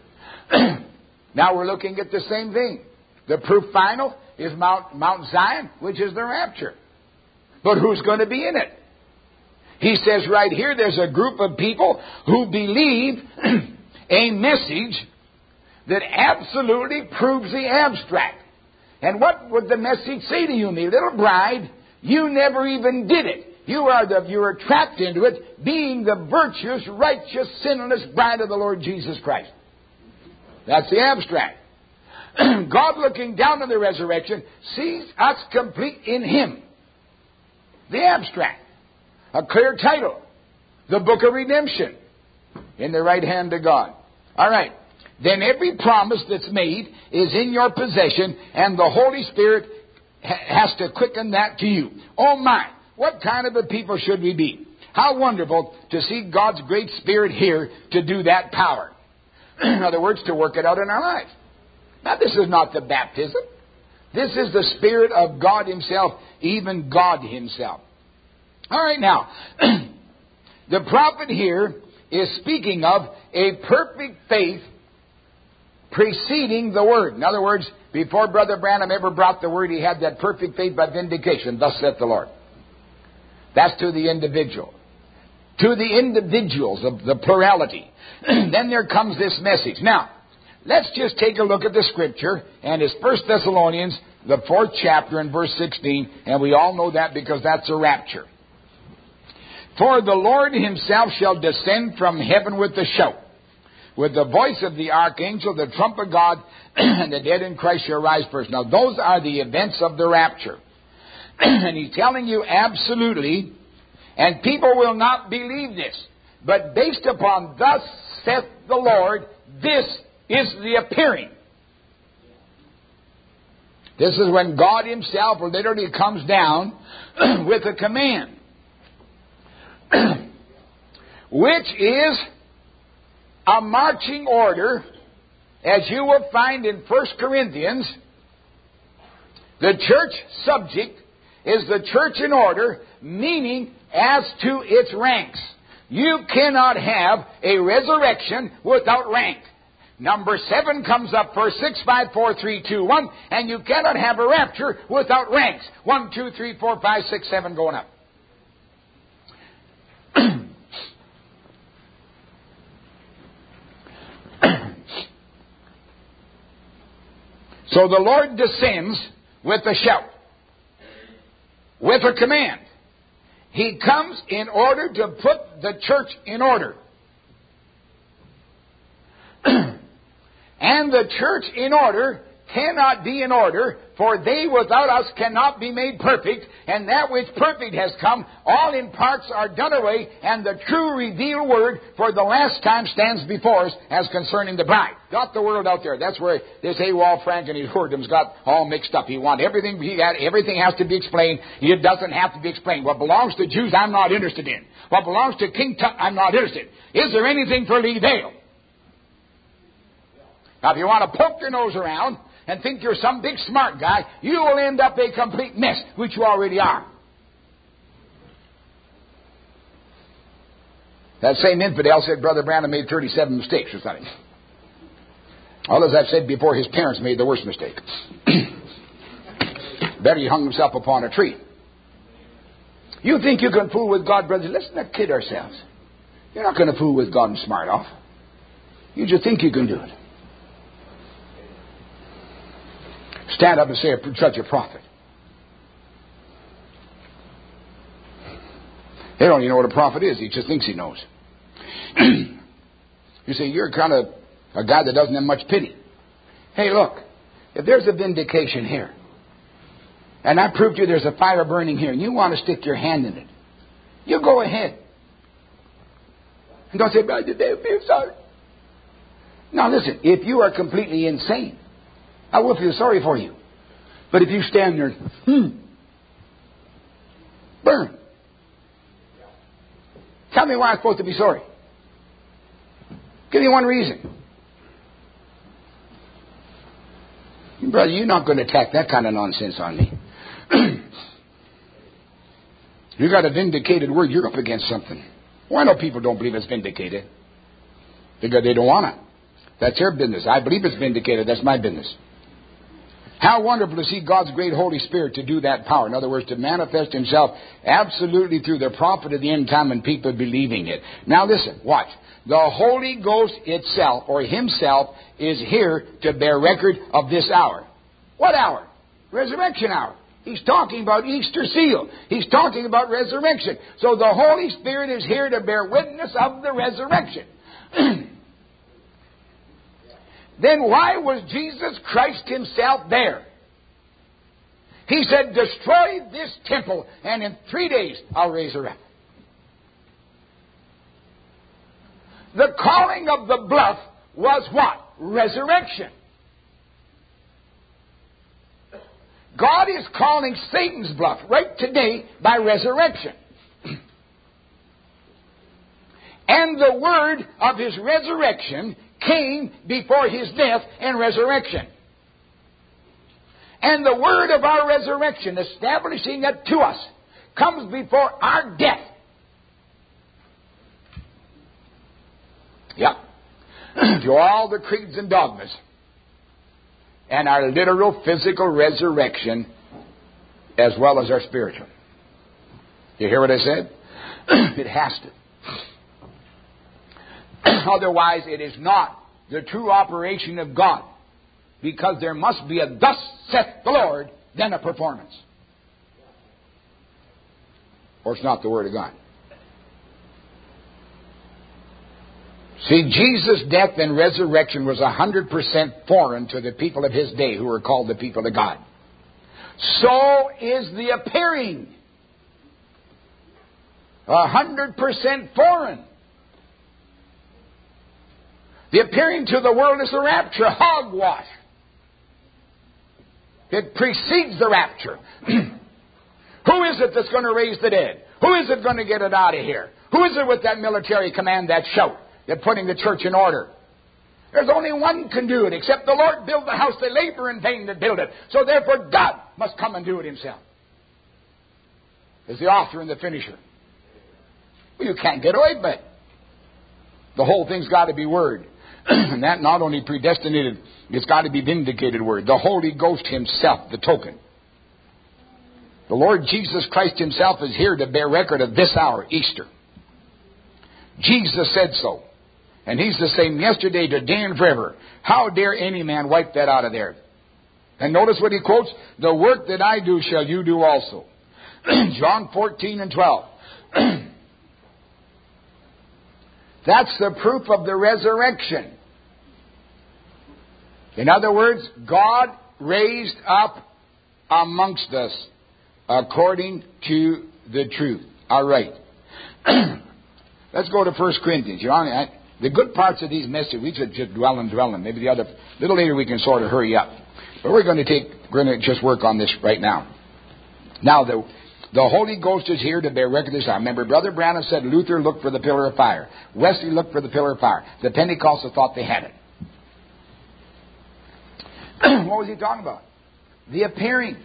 Now we're looking at the same thing. The proof final is Mount, Mount Zion, which is the rapture. But who's going to be in it? He says right here there's a group of people who believe a message that absolutely proves the abstract. And what would the message say to you, me little bride? You never even did it. You are the you are trapped into it, being the virtuous, righteous, sinless bride of the Lord Jesus Christ. That's the abstract. God, looking down on the resurrection, sees us complete in Him. The abstract. A clear title. The book of redemption. In the right hand of God. All right. Then every promise that's made is in your possession, and the Holy Spirit ha- has to quicken that to you. Oh my! What kind of a people should we be? How wonderful to see God's great Spirit here to do that power. In other words, to work it out in our lives. Now, this is not the baptism. This is the Spirit of God Himself, even God Himself. All right, now, the prophet here is speaking of a perfect faith preceding the Word. In other words, before Brother Branham ever brought the Word, he had that perfect faith by vindication. Thus saith the Lord. That's to the individual. To the individuals of the plurality. Then there comes this message. Now, let's just take a look at the Scripture, and it's First Thessalonians, the fourth chapter, and verse sixteen, and we all know that because that's a rapture. For the Lord Himself shall descend from heaven with a shout, with the voice of the archangel, the trump of God, and the dead in Christ shall rise first. Now, those are the events of the rapture. And He's telling you absolutely, and people will not believe this, but based upon thus saith the Lord, this is the appearing. This is when God Himself literally comes down with a command. Which is a marching order, as you will find in First Corinthians. The church subject is the church in order, meaning as to its ranks. You cannot have a resurrection without rank. Number seven comes up first, six, five, four, three, two, one, and you cannot have a rapture without ranks. One, two, three, four, five, six, seven going up. So the Lord descends with a shout, with a command. He comes in order to put the church in order. And the church in order cannot be in order, for they without us cannot be made perfect, and that which perfect has come, all in parts are done away, and the true revealed word for the last time stands before us as concerning the bride. Got the world out there. That's where this A-Wall Frank and his whoredoms got all mixed up. He want everything, he had, everything has to be explained. It doesn't have to be explained. What belongs to Jews, I'm not interested in. What belongs to King Tut, I'm not interested. Is there anything for Lee Vale? Now, if you want to poke your nose around and think you're some big smart guy, you will end up a complete mess, which you already are. That same infidel said Brother Branham made thirty-seven mistakes or something. All as I've said before, his parents made the worst mistake. Better he hung himself upon a tree. You think you can fool with God, brothers? Let's not kid ourselves. You're not going to fool with God and smart off. You just think you can do it. Stand up and say, such a prophet. They don't even know what a prophet is. He just thinks he knows. You say, you're kind of a guy that doesn't have much pity. Hey, look, if there's a vindication here, and I prove to you there's a fire burning here, and you want to stick your hand in it, you go ahead. And don't say, Brother Dave, I'm sorry. Now listen, if you are completely insane, I will feel sorry for you. But if you stand there, hmm, burn. Tell me why I'm supposed to be sorry. Give me one reason. Brother, you're not going to attack that kind of nonsense on me. You got a vindicated word, you're up against something. Well, I know people don't believe it's vindicated. Because they don't want it. That's their business. I believe it's vindicated. That's my business. How wonderful to see God's great Holy Spirit to do that power. In other words, to manifest Himself absolutely through the prophet of the end time and people believing it. Now listen, watch. The Holy Ghost itself, or Himself, is here to bear record of this hour. What hour? Resurrection hour. He's talking about Easter seal. He's talking about resurrection. So the Holy Spirit is here to bear witness of the resurrection. Then why was Jesus Christ Himself there? He said, destroy this temple, and in three days I'll raise her up. The calling of the bluff was what? Resurrection. God is calling Satan's bluff right today by resurrection. And the word of His resurrection came before His death and resurrection. And the word of our resurrection, establishing it to us, comes before our death. Yep. To all the creeds and dogmas. And our literal physical resurrection as well as our spiritual. You hear what I said? It has to. Otherwise, it is not the true operation of God. Because there must be a thus saith the Lord, then a performance. Or it's not the Word of God. See, Jesus' death and resurrection was one hundred percent foreign to the people of His day who were called the people of God. So is the appearing. one hundred percent foreign. The appearing to the world is the rapture, hogwash. It precedes the rapture. Who is it that's going to raise the dead? Who is it going to get it out of here? Who is it with that military command, that shout, that putting the church in order? There's only one can do it, except the Lord build the house, they labor in vain that build it. So therefore God must come and do it Himself. As the author and the finisher. Well, you can't get away from it. The whole thing's got to be Word. And that not only predestinated, it's got to be vindicated Word. The Holy Ghost Himself, the token. The Lord Jesus Christ Himself is here to bear record of this hour, Easter. Jesus said so. And He's the same yesterday, today, and forever. How dare any man wipe that out of there? And notice what He quotes. The work that I do shall you do also. John fourteen and twelve. That's the proof of the resurrection. In other words, God raised up amongst us according to the truth. All right. Let's go to First Corinthians. You're on, I, the good parts of these messages, we should just dwell and dwell on. Maybe the other, a little later we can sort of hurry up. But we're going to take, we're going to just work on this right now. Now, the The Holy Ghost is here to bear record of this. I remember Brother Branham said Luther looked for the pillar of fire. Wesley looked for the pillar of fire. The Pentecostals thought they had it. What was he talking about? The appearing.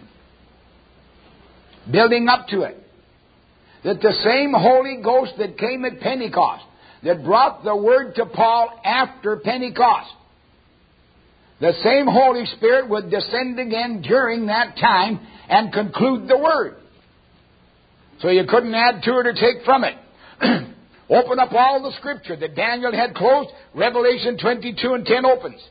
Building up to it. That the same Holy Ghost that came at Pentecost, that brought the Word to Paul after Pentecost. The same Holy Spirit would descend again during that time and conclude the Word. So you couldn't add to it or take from it. Open up all the Scripture that Daniel had closed. Revelation twenty-two and ten opens.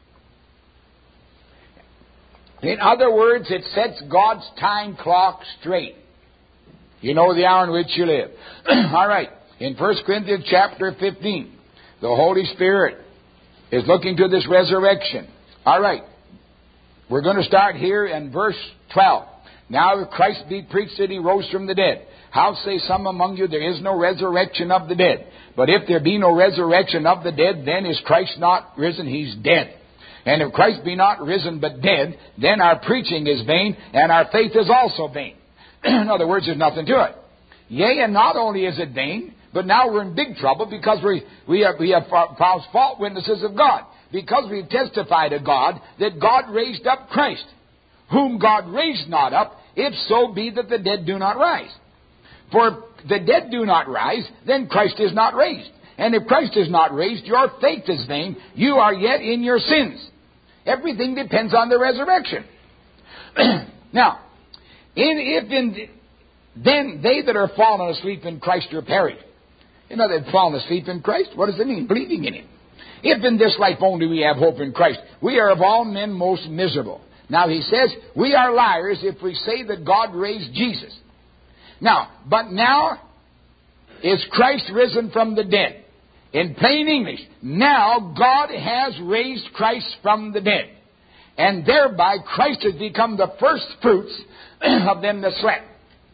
In other words, it sets God's time clock straight. You know the hour in which you live. All right. In First Corinthians chapter fifteen, the Holy Spirit is looking to this resurrection. All right. We're going to start here in verse twelve. Now if Christ be preached that he rose from the dead, how say some among you there is no resurrection of the dead? But if there be no resurrection of the dead, then is Christ not risen? He's dead. And if Christ be not risen but dead, then our preaching is vain, and our faith is also vain. In other words, there's nothing to it. Yea, and not only is it vain, but now we're in big trouble because we, we have, we have false fault witnesses of God. Because we've testified to God that God raised up Christ, whom God raised not up, if so be that the dead do not rise. For if the dead do not rise, then Christ is not raised. And if Christ is not raised, your faith is vain. You are yet in your sins. Everything depends on the resurrection. Now, in, if in, then they that are fallen asleep in Christ are perished. You know, they've fallen asleep in Christ. What does it mean? Believing in Him. If in this life only we have hope in Christ, we are of all men most miserable. Now he says, we are liars if we say that God raised Jesus. Now, but now is Christ risen from the dead. In plain English, now God has raised Christ from the dead. And thereby Christ has become the first fruits of them that slept.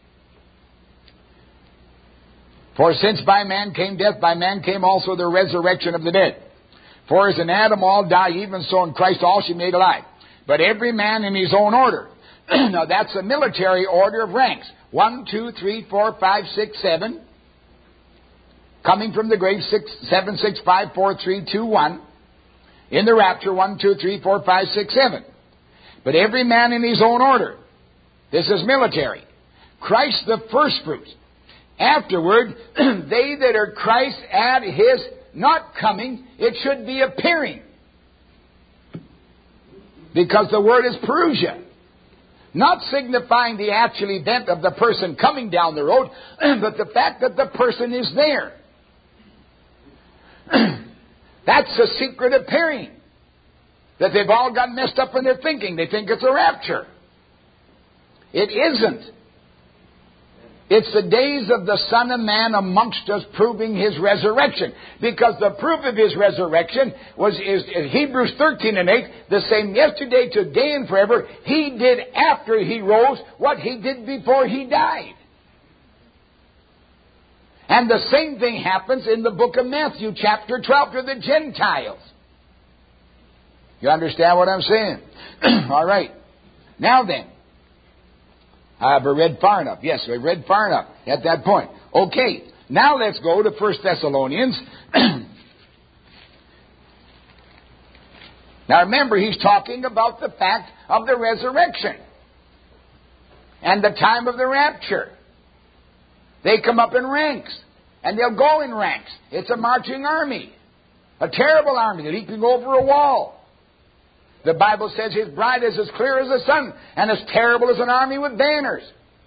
For since by man came death, by man came also the resurrection of the dead. For as in Adam all die, even so in Christ all shall be made alive. But every man in his own order. Now that's a military order of ranks. One, two, three, four, five, six, seven. Coming from the grave, six, seven, six, five, four, three, two, one. In the rapture, one, two, three, four, five, six, seven. But every man in his own order. This is military. Christ the first fruits. Afterward, they that are Christ at His not coming, it should be appearing. Because the word is parousia. Not signifying the actual event of the person coming down the road, but the fact that the person is there. That's the secret appearing. That they've all got messed up in their thinking. They think it's a rapture. It isn't. It's the days of the Son of Man amongst us proving His resurrection. Because the proof of His resurrection was is in Hebrews thirteen and eight, the same yesterday, today, and forever. He did after He rose what He did before He died. And the same thing happens in the book of Matthew, chapter twelve, to the Gentiles. You understand what I'm saying? All right. Now then. Have I read far enough? Yes, we read far enough at that point. Okay, now let's go to First Thessalonians. Now remember, he's talking about the fact of the resurrection and the time of the rapture. They come up in ranks, and they'll go in ranks. It's a marching army, a terrible army leaping over a wall. The Bible says His bride is as clear as the sun and as terrible as an army with banners.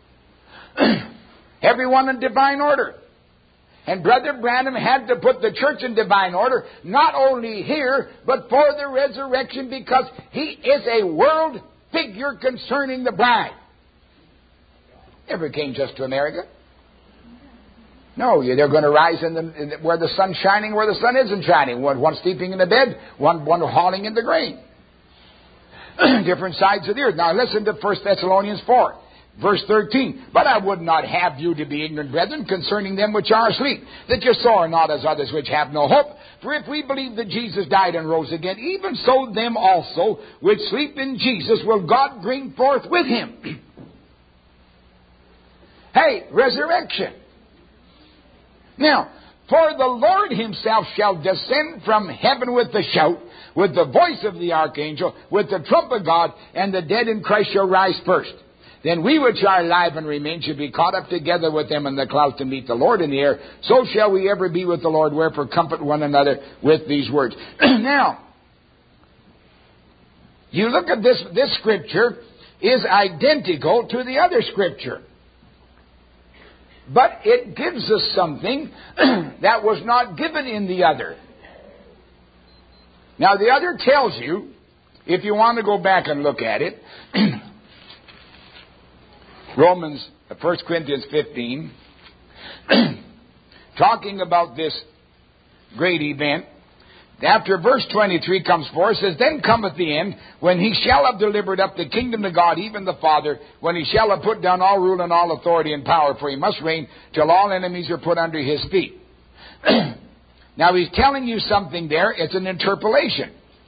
Everyone in divine order. And Brother Branham had to put the church in divine order, not only here, but for the resurrection, because he is a world figure concerning the bride. Never came just to America. No, they're going to rise in the, in the, where the sun's shining, where the sun isn't shining. One, one sleeping in the bed, one, one hauling in the grain. Different sides of the earth. Now listen to First Thessalonians four, verse thirteen. But I would not have you to be ignorant, brethren, concerning them which are asleep, that your soul are not as others which have no hope. For if we believe that Jesus died and rose again, even so them also which sleep in Jesus will God bring forth with Him. Hey, resurrection. Now, for the Lord Himself shall descend from heaven with a shout, with the voice of the archangel, with the trump of God, and the dead in Christ shall rise first. Then we which are alive and remain shall be caught up together with them in the clouds to meet the Lord in the air. So shall we ever be with the Lord. Wherefore comfort one another with these words. Now, you look at this, this scripture is identical to the other scripture. But it gives us something that was not given in the other. Now, the other tells you, if you want to go back and look at it, Romans, First Corinthians fifteen, talking about this great event, after verse twenty-three comes forth, says, Then cometh the end, when he shall have delivered up the kingdom to God, even the Father, when he shall have put down all rule and all authority and power, for he must reign till all enemies are put under his feet. Now he's telling you something there. It's an interpolation.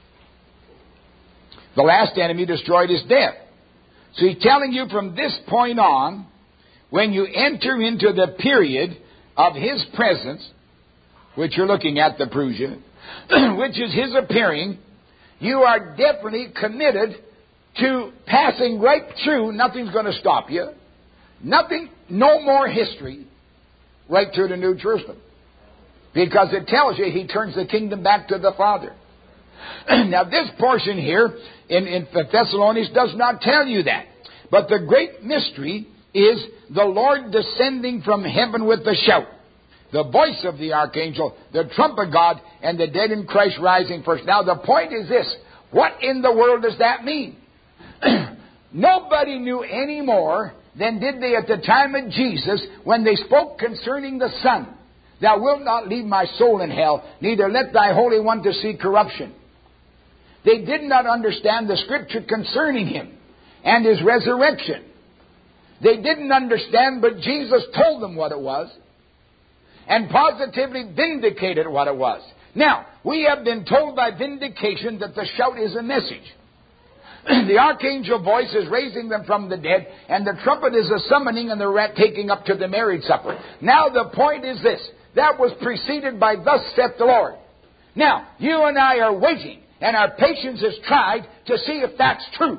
The last enemy destroyed is death. So he's telling you from this point on, when you enter into the period of his presence, which you're looking at, the Prusia, which is his appearing, you are definitely committed to passing right through. Nothing's going to stop you. Nothing, no more history, right through the New Jerusalem. Because it tells you he turns the kingdom back to the Father. Now this portion here in, in Thessalonians does not tell you that. But the great mystery is the Lord descending from heaven with a shout, the voice of the archangel, the trump of God, and the dead in Christ rising first. Now the point is this. What in the world does that mean? Nobody knew any more than did they at the time of Jesus when they spoke concerning the Son. Thou wilt not leave my soul in hell, neither let thy Holy One to see corruption. They did not understand the Scripture concerning him and his resurrection. They didn't understand, but Jesus told them what it was and positively vindicated what it was. Now, we have been told by vindication that the shout is a message. The archangel voice is raising them from the dead, and the trumpet is a summoning and the rat taking up to the marriage supper. Now, the point is this. That was preceded by thus saith the Lord. Now, you and I are waiting, and our patience is tried to see if that's true.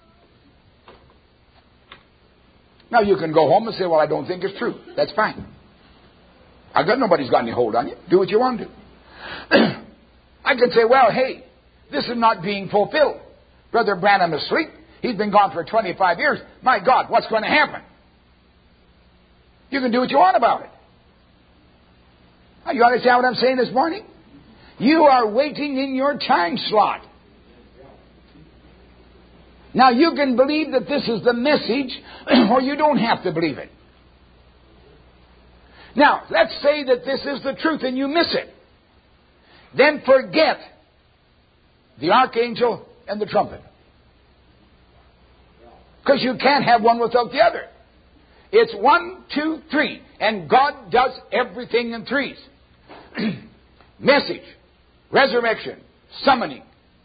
Now, you can go home and say, well, I don't think it's true. That's fine. I've got, nobody's got any hold on you. Do what you want to do. I can say, well, hey, this is not being fulfilled. Brother Branham is asleep. He's been gone for twenty-five years. My God, what's going to happen? You can do what you want about it. Now, you understand what I'm saying this morning? You are waiting in your time slot. Now, you can believe that this is the message, or you don't have to believe it. Now, let's say that this is the truth and you miss it. Then forget the archangel and the trumpet. Because you can't have one without the other. It's one, two, three. And God does everything in threes. Message, resurrection, summoning,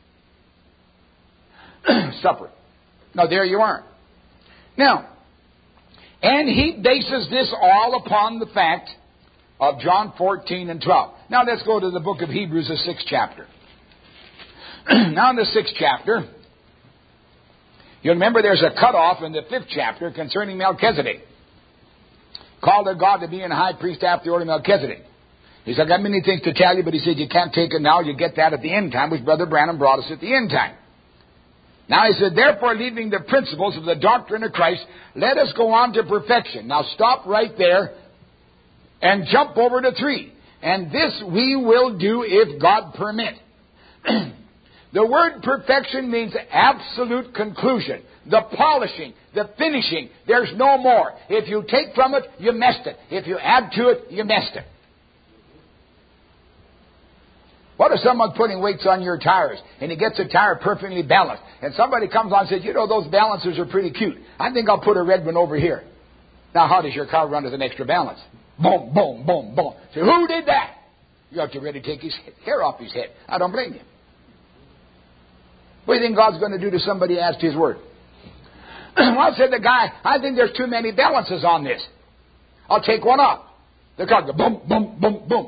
supper. Now there you are. Now, and he bases this all upon the fact of John fourteen and twelve. Now let's go to the book of Hebrews, the sixth chapter. Now in the sixth chapter, you remember there's a cutoff in the fifth chapter concerning Melchizedek. Called of God to be a high priest after the order of Melchizedek. He said, I've got many things to tell you, but he said, you can't take it now, you get that at the end time, which Brother Branham brought us at the end time. Now he said, therefore, leaving the principles of the doctrine of Christ, let us go on to perfection. Now stop right there and jump over to three. And this we will do if God permit. The word perfection means absolute conclusion. The polishing, the finishing. There's no more. If you take from it, you messed it. If you add to it, you messed it. What if someone's putting weights on your tires and he gets a tire perfectly balanced and somebody comes on and says, you know, those balancers are pretty cute. I think I'll put a red one over here. Now, how does your car run with an extra balance? Boom, boom, boom, boom. So who did that? You have to really take his hair off his head. I don't blame you. What do you think God's going to do to somebody who adds to his word? Well, said the guy, I think there's too many balances on this. I'll take one off. The car goes boom, boom, boom, boom.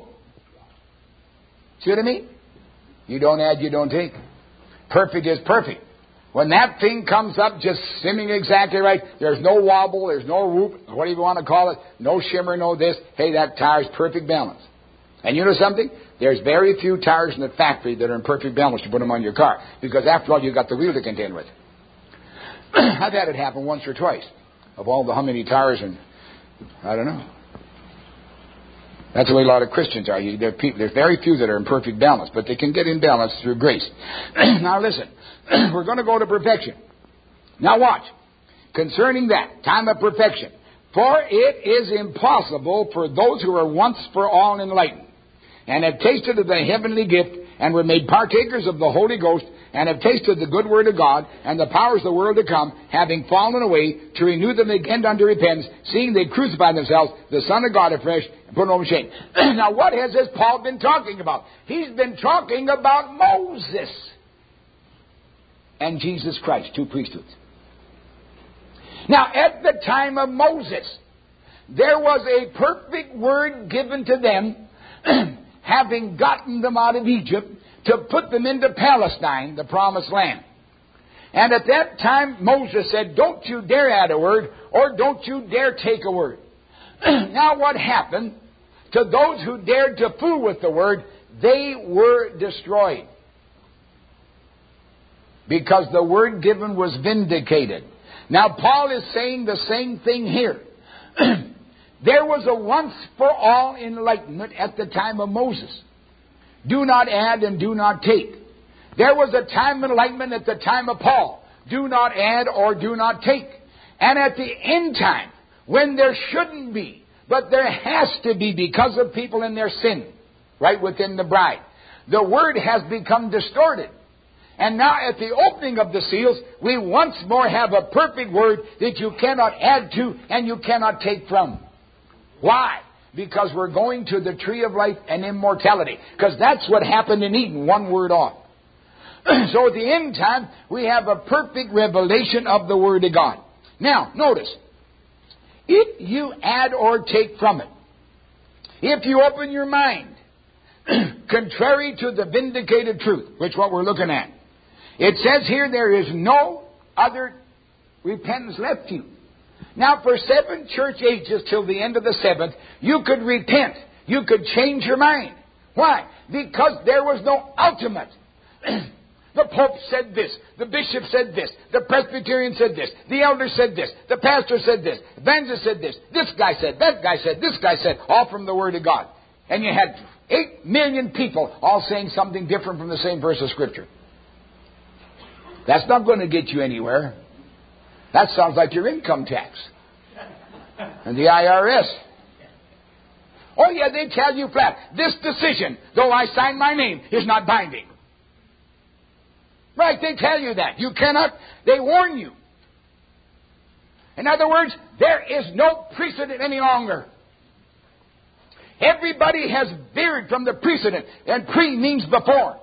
See what I mean? You don't add, you don't take. Perfect is perfect. When that thing comes up just simming exactly right, there's no wobble, there's no whoop, whatever you want to call it, no shimmer, no this, hey, that tire's perfect balance. And you know something? There's very few tires in the factory that are in perfect balance to put them on your car. Because after all, you've got the wheel to contend with. I've had it happen once or twice. Of all the how many tires, and I don't know. That's the way a lot of Christians are. You, there are people, there's very few that are in perfect balance, but they can get in balance through grace. Now listen, we're going to go to perfection. Now watch. Concerning that, time of perfection. For it is impossible for those who are once for all enlightened, and have tasted of the heavenly gift, and were made partakers of the Holy Ghost, and have tasted the good word of God, and the powers of the world to come, having fallen away, to renew them again unto repentance, seeing they crucify themselves, the Son of God afresh, and put them to shame. Now what has this Paul been talking about? He's been talking about Moses and Jesus Christ, two priesthoods. Now at the time of Moses, there was a perfect word given to them, having gotten them out of Egypt, to put them into Palestine, the promised land. And at that time, Moses said, don't you dare add a word, or don't you dare take a word. Now what happened to those who dared to fool with the word? They were destroyed. Because the word given was vindicated. Now Paul is saying the same thing here. There was a once for all enlightenment at the time of Moses. Do not add and do not take. There was a time of enlightenment at the time of Paul. Do not add or do not take. And at the end time, when there shouldn't be, but there has to be because of people in their sin, right within the bride, the word has become distorted. And now at the opening of the seals, we once more have a perfect word that you cannot add to and you cannot take from. Why? Because we're going to the tree of life and immortality. Because that's what happened in Eden, one word off. So at the end time, we have a perfect revelation of the Word of God. Now, notice, if you add or take from it, if you open your mind, contrary to the vindicated truth, which is what we're looking at, it says here there is no other repentance left to you. Now, for seven church ages till the end of the seventh, you could repent. You could change your mind. Why? Because there was no ultimate. The Pope said this. The Bishop said this. The Presbyterian said this. The Elder said this. The Pastor said this. Evangelist said this. This guy said. That guy said. This guy said. All from the Word of God. And you had eight million people all saying something different from the same verse of Scripture. That's not going to get you anywhere. That sounds like your income tax and the I R S. Oh, yeah, they tell you flat, this decision, though I sign my name, is not binding. Right, they tell you that. You cannot, they warn you. In other words, there is no precedent any longer. Everybody has veered from the precedent, and pre means before.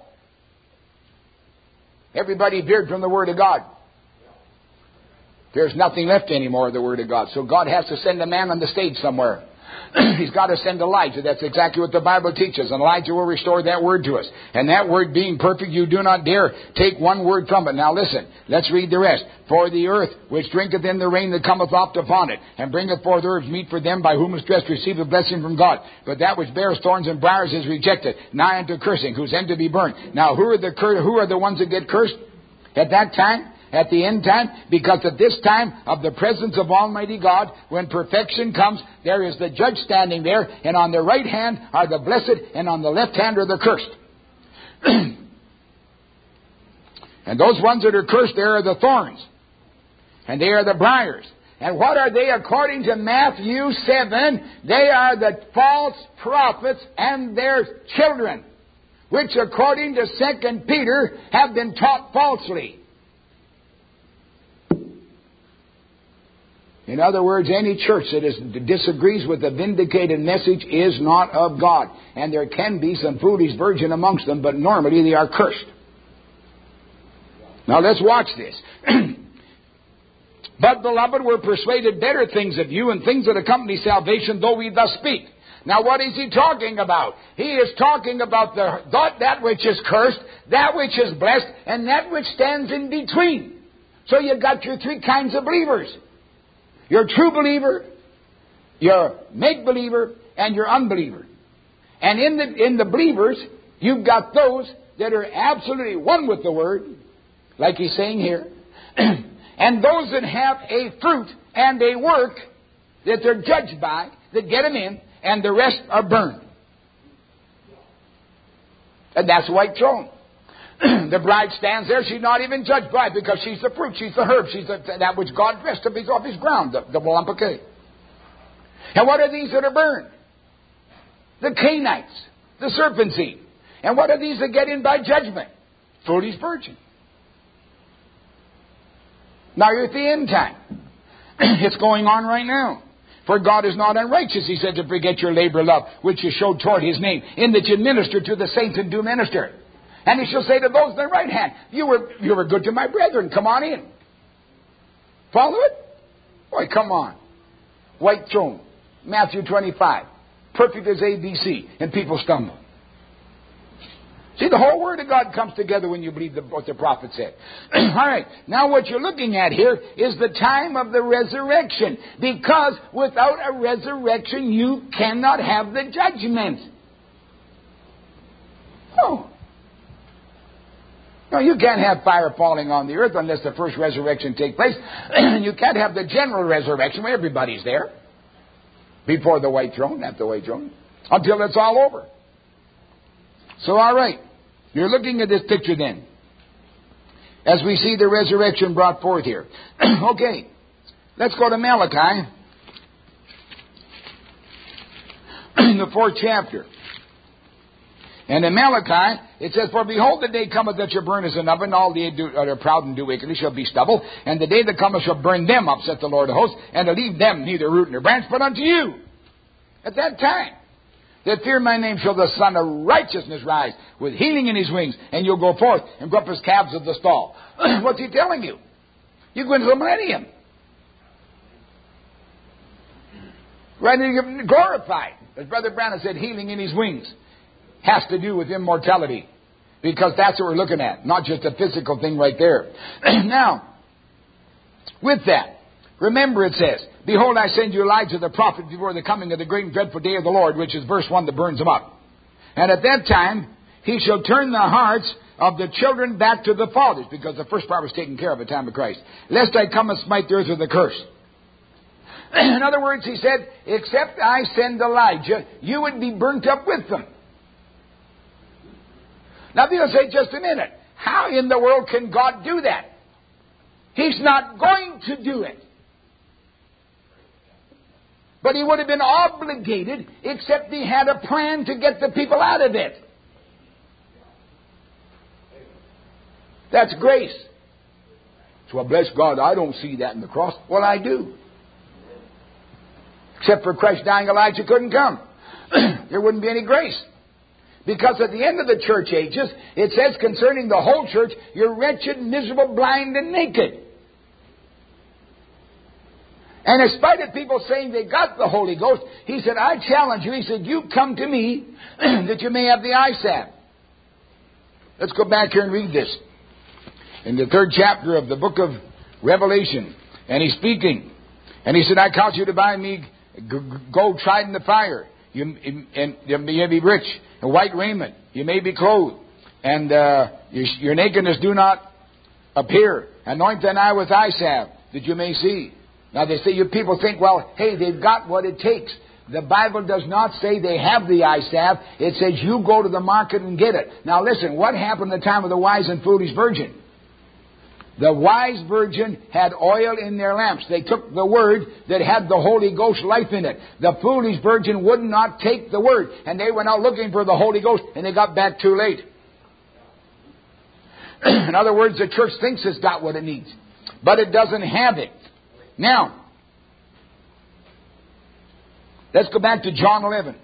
Everybody veered from the Word of God. There's nothing left anymore of the Word of God. So God has to send a man on the stage somewhere. He's got to send Elijah. That's exactly what the Bible teaches. And Elijah will restore that word to us. And that word being perfect, you do not dare take one word from it. Now listen, let's read the rest. For the earth, which drinketh in the rain that cometh oft upon it, and bringeth forth herbs meet for them by whom is dressed, receive a blessing from God. But that which bears thorns and briars is rejected, nigh unto cursing, whose end to be burned. Now who are the cur- who are the ones that get cursed at that time? At the end time, because at this time of the presence of Almighty God, when perfection comes, there is the judge standing there, and on the right hand are the blessed, and on the left hand are the cursed. And those ones that are cursed, there are the thorns, and they are the briars. And what are they according to Matthew seven? They are the false prophets and their children, which according to Second Peter have been taught falsely. In other words, any church that is, disagrees with the vindicated message is not of God. And there can be some foolish virgin amongst them, but normally they are cursed. Now let's watch this. But, beloved, we're persuaded better things of you and things that accompany salvation, though we thus speak. Now what is he talking about? He is talking about the, that which is cursed, that which is blessed, and that which stands in between. So you've got your three kinds of believers. Your true believer, your make-believer, and your unbeliever. And in the, in the believers, you've got those that are absolutely one with the Word, like he's saying here, and those that have a fruit and a work that they're judged by, that get them in, and the rest are burned. And that's the white throne. The bride stands there. She's not even judged by it because she's the fruit. She's the herb. She's the, that which God dressed up off his ground, the, the lump of clay. And what are these that are burned? The Canaanites, the serpent seed. And what are these that get in by judgment? Foolish virgin. Now you're at the end time. It's going on right now. For God is not unrighteous, he said, to forget your labor of love, which you showed toward his name, in that you minister to the saints and do minister. And he shall say to those in the right hand, you were, you were good to my brethren, come on in. Follow it? Boy, come on. White throne, Matthew twenty-five. Perfect as A B C, and people stumble. See, the whole Word of God comes together when you believe the, what the prophet said. All right, now what you're looking at here is the time of the resurrection. Because without a resurrection, you cannot have the judgment. Oh. No, you can't have fire falling on the earth unless the first resurrection takes place. You can't have the general resurrection where everybody's there. Before the white throne, not the white throne. Until it's all over. So, all right. You're looking at this picture then. As we see the resurrection brought forth here. Okay. Let's go to Malachi. The fourth chapter. And in Malachi, it says, for behold, the day cometh that shall burn as an oven, all the that are proud and do wickedly shall be stubble. And the day that cometh shall burn them up, saith the Lord of hosts, and to leave them neither root nor branch, but unto you. At that time, that fear my name shall the Son of Righteousness rise, with healing in his wings, and you'll go forth and go up as calves of the stall. What's he telling you? You go into the millennium. Right, you're glorified. As Brother Branham said, healing in his wings has to do with immortality. Because that's what we're looking at. Not just a physical thing right there. Now, with that, remember it says, behold, I send you Elijah the prophet before the coming of the great and dreadful day of the Lord, which is verse one that burns them up. And at that time, he shall turn the hearts of the children back to the fathers, because the first part was taken care of at the time of Christ, lest I come and smite the earth with a curse. In other words, he said, except I send Elijah, you would be burnt up with them. Now, you'll say, just a minute, how in the world can God do that? He's not going to do it. But he would have been obligated, except he had a plan to get the people out of it. That's grace. So, well, bless God, I don't see that in the cross. Well, I do. Except for Christ dying, Elijah couldn't come. There wouldn't be any grace. Because at the end of the church ages, it says concerning the whole church, you're wretched, miserable, blind, and naked. And in spite of people saying they got the Holy Ghost, he said, I challenge you. He said, you come to me that you may have the eye salve. Let's go back here and read this. In the third chapter of the book of Revelation. And he's speaking. And he said, I counsel you to buy me gold tried in the fire. You, and you may be rich. And white raiment. You may be clothed. And uh, your, your nakedness do not appear. Anoint thine eye with eye salve, that you may see. Now they say, you people think, well, hey, they've got what it takes. The Bible does not say they have the eye salve. It says you go to the market and get it. Now listen, what happened in the time of the wise and foolish virgin? The wise virgin had oil in their lamps. They took the word that had the Holy Ghost life in it. The foolish virgin would not take the word. And they went out looking for the Holy Ghost, and they got back too late. In other words, the church thinks it's got what it needs. But it doesn't have it. Now, let's go back to John eleven.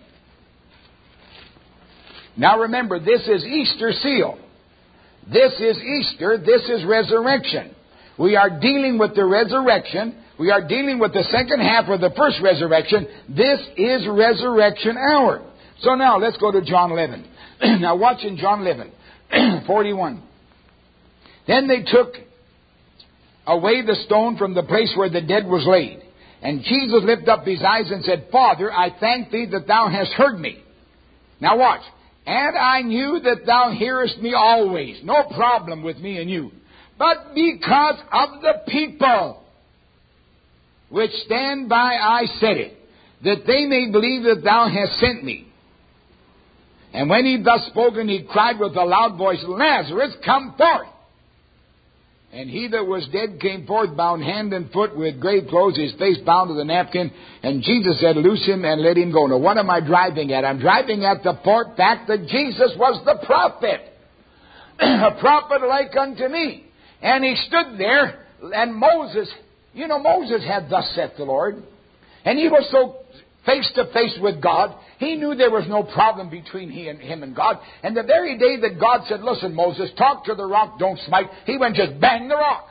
Now remember, this is Easter seal. This is Easter. This is resurrection. We are dealing with the resurrection. We are dealing with the second half of the first resurrection. This is resurrection hour. So now let's go to John eleven. Now watch in John eleven, forty-one. Then they took away the stone from the place where the dead was laid. And Jesus lifted up his eyes and said, Father, I thank thee that thou hast heard me. Now watch. And I knew that thou hearest me always. No problem with me and you. But because of the people which stand by, I said it, that they may believe that thou hast sent me. And when he thus spoken, he cried with a loud voice, Lazarus, come forth. And he that was dead came forth, bound hand and foot with grave clothes, his face bound with a napkin. And Jesus said, loose him and let him go. Now, what am I driving at? I'm driving at the fact that Jesus was the prophet. A prophet like unto me. And he stood there, and Moses, you know, Moses had thus saith the Lord. And he was so face to face with God, he knew there was no problem between he and him and God. And the very day that God said, listen, Moses, talk to the rock, don't smite, he went just bang the rock.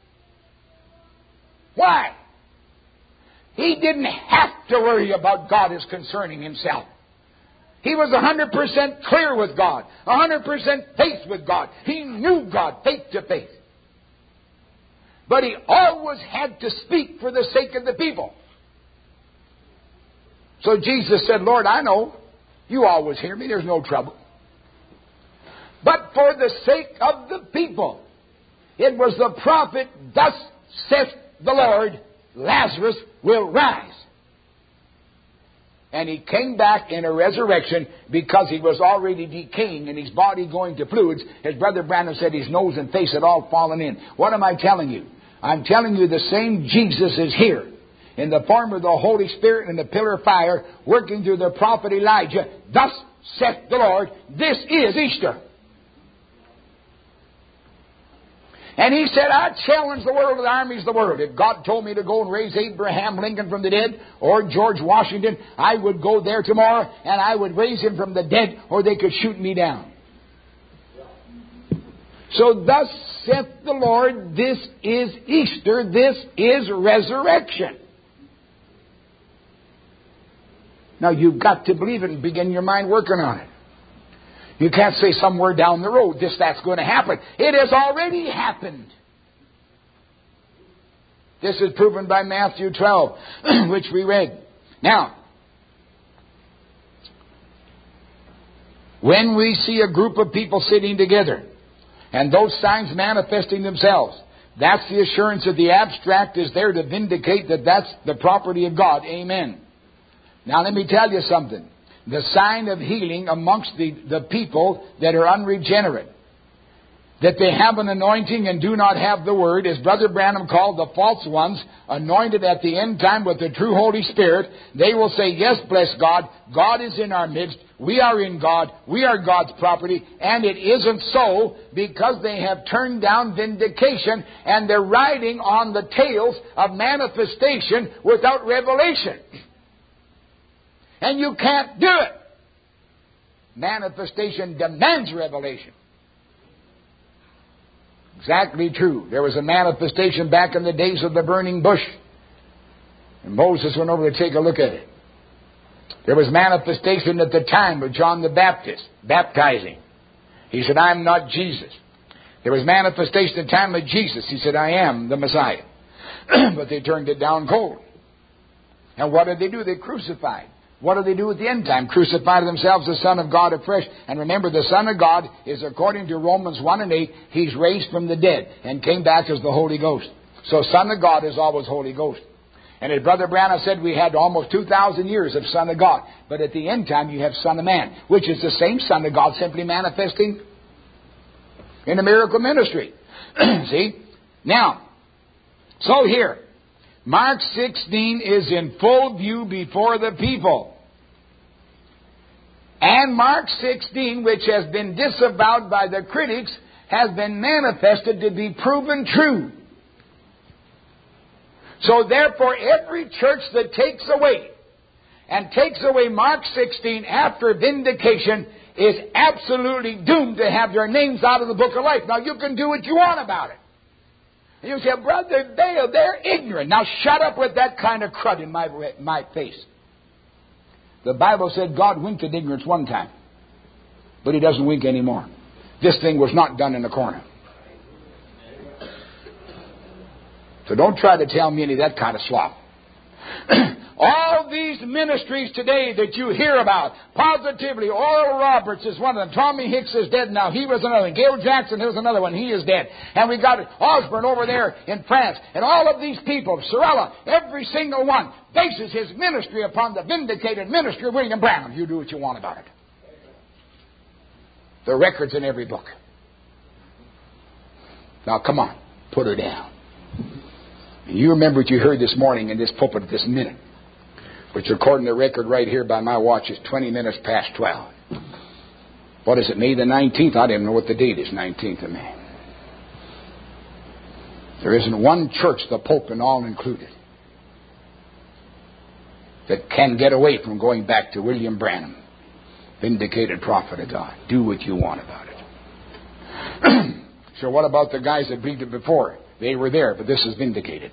Why? He didn't have to worry about God as concerning himself. He was one hundred percent clear with God, one hundred percent faith with God. He knew God face to face. But he always had to speak for the sake of the people. So Jesus said, Lord, I know. You always hear me. There's no trouble. But for the sake of the people, it was the prophet, thus saith the Lord, Lazarus will rise. And he came back in a resurrection because he was already decaying and his body going to fluids. His brother Branham said his nose and face had all fallen in. What am I telling you? I'm telling you the same Jesus is here, in the form of the Holy Spirit and the pillar of fire, working through the prophet Elijah. Thus saith the Lord, this is Easter. And he said, I challenge the world with the armies of the world. If God told me to go and raise Abraham Lincoln from the dead, or George Washington, I would go there tomorrow and I would raise him from the dead, or they could shoot me down. So thus saith the Lord, this is Easter, this is resurrection. Now you've got to believe it and begin your mind working on it. You can't say somewhere down the road, this, that's going to happen. It has already happened. This is proven by Matthew twelve, which we read. Now, when we see a group of people sitting together, and those signs manifesting themselves, that's the assurance that the abstract is there to vindicate that that's the property of God. Amen. Now let me tell you something. The sign of healing amongst the, the people that are unregenerate, that they have an anointing and do not have the word, as Brother Branham called the false ones, anointed at the end time with the true Holy Spirit, they will say, yes, bless God, God is in our midst, we are in God, we are God's property, and it isn't so because they have turned down vindication and they're riding on the tails of manifestation without revelation. And you can't do it. Manifestation demands revelation. Exactly true. There was a manifestation back in the days of the burning bush. And Moses went over to take a look at it. There was manifestation at the time of John the Baptist, baptizing. He said, I'm not Jesus. There was manifestation at the time of Jesus. He said, I am the Messiah. But they turned it down cold. And what did they do? They crucified. What do they do at the end time? Crucify to themselves the Son of God afresh. And remember, the Son of God is, according to Romans one and eight, He's raised from the dead and came back as the Holy Ghost. So Son of God is always Holy Ghost. And as Brother Branham said, we had almost two thousand years of Son of God. But at the end time, you have Son of Man, which is the same Son of God, simply manifesting in a miracle ministry. See? Now, so here, Mark sixteen is in full view before the people. And Mark sixteen, which has been disavowed by the critics, has been manifested to be proven true. So therefore, every church that takes away and takes away Mark sixteen after vindication is absolutely doomed to have their names out of the book of life. Now, you can do what you want about it. And you say, Brother Dale, they're ignorant. Now, shut up with that kind of crud in my, my face. The Bible said God winked at ignorance one time, but He doesn't wink anymore. This thing was not done in the corner. So don't try to tell me any of that kind of slop. All these ministries today that you hear about, positively, Oral Roberts is one of them. Tommy Hicks is dead now. He was another one. Gail Jackson, he was another one. He is dead. And we got Osborne over there in France. And all of these people, Sorella, every single one, bases his ministry upon the vindicated ministry of William Branham. You do what you want about it. The record's in every book. Now, come on. Put her down. You remember what you heard this morning in this pulpit at this minute, which according to the record right here by my watch is twenty minutes past twelve. What is it, May the nineteenth? I don't even know what the date is, nineteenth of May. There isn't one church, the Pope and all included, that can get away from going back to William Branham, vindicated prophet of God. Do what you want about it. So what about the guys that believed it before? They were there, but this is vindicated.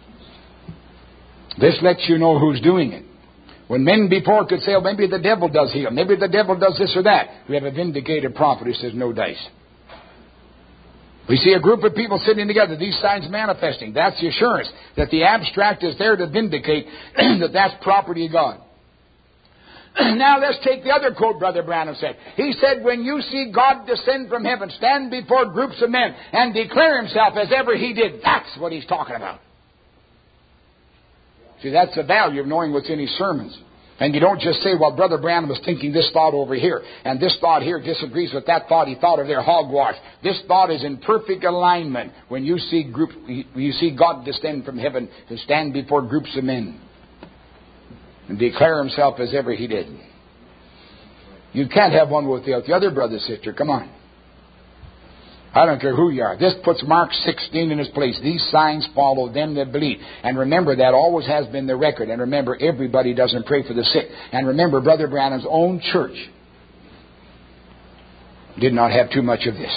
This lets you know who's doing it. When men before could say, oh, maybe the devil does heal, maybe the devil does this or that, we have a vindicated prophet who says no dice. We see a group of people sitting together, these signs manifesting. That's the assurance that the abstract is there to vindicate that that's property of God. Now let's take the other quote Brother Branham said. He said, when you see God descend from heaven, stand before groups of men, and declare himself as ever he did. That's what he's talking about. See, that's the value of knowing what's in his sermons. And you don't just say, well, Brother Branham was thinking this thought over here, and this thought here disagrees with that thought he thought of there, hogwash. This thought is in perfect alignment when you see group, you see God descend from heaven to stand before groups of men and declare himself as ever he did. You can't have one without the other, brother, sister. Come on. I don't care who you are. This puts Mark sixteen in his place. These signs follow them that believe. And remember, that always has been the record. And remember, everybody doesn't pray for the sick. And remember, Brother Branham's own church did not have too much of this.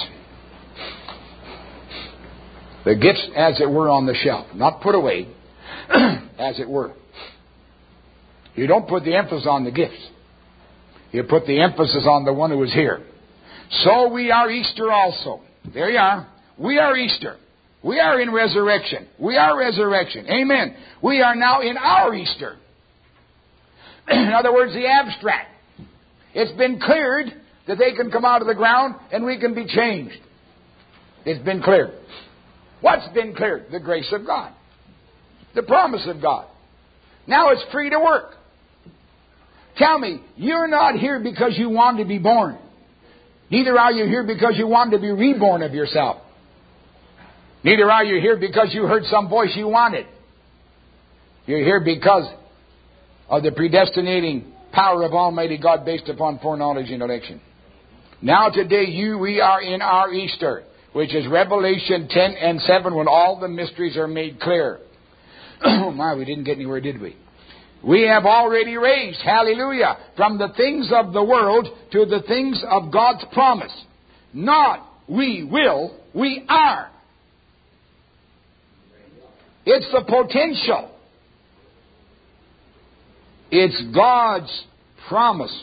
The gifts, as it were, on the shelf. Not put away, as it were. You don't put the emphasis on the gifts. You put the emphasis on the one who is here. So we are Easter also. There you are. We are Easter. We are in resurrection. We are resurrection. Amen. We are now in our Easter. In other words, the abstract. It's been cleared that they can come out of the ground and we can be changed. It's been cleared. What's been cleared? The grace of God. The promise of God. Now it's free to work. Tell me, you're not here because you want to be born. Neither are you here because you want to be reborn of yourself. Neither are you here because you heard some voice you wanted. You're here because of the predestinating power of Almighty God based upon foreknowledge and election. Now today you, we are in our Easter, which is Revelation ten and seven, when all the mysteries are made clear. Oh my, we didn't get anywhere, did we? We have already raised, hallelujah, from the things of the world to the things of God's promise. Not we will, we are. It's the potential. It's God's promise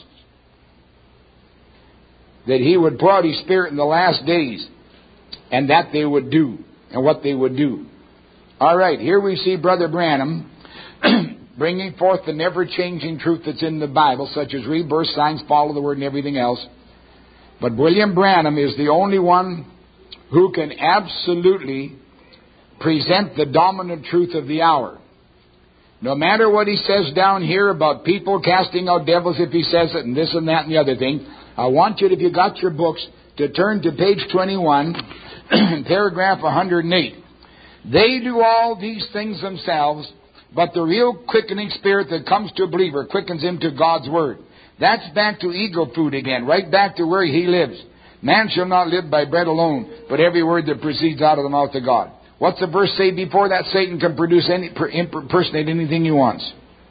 that He would pour out His Spirit in the last days, and that they would do, and what they would do. All right, here we see Brother Branham bringing forth the never-changing truth that's in the Bible, such as rebirth, signs follow the Word, and everything else. But William Branham is the only one who can absolutely present the dominant truth of the hour. No matter what he says down here about people casting out devils, if he says it, and this and that and the other thing, I want you, if you got your books, to turn to page twenty-one, paragraph one hundred eight. They do all these things themselves, but the real quickening spirit that comes to a believer quickens him to God's Word. That's back to ego food again, right back to where he lives. Man shall not live by bread alone, but every word that proceeds out of the mouth of God. What's the verse say before that? Satan can produce any, impersonate anything he wants.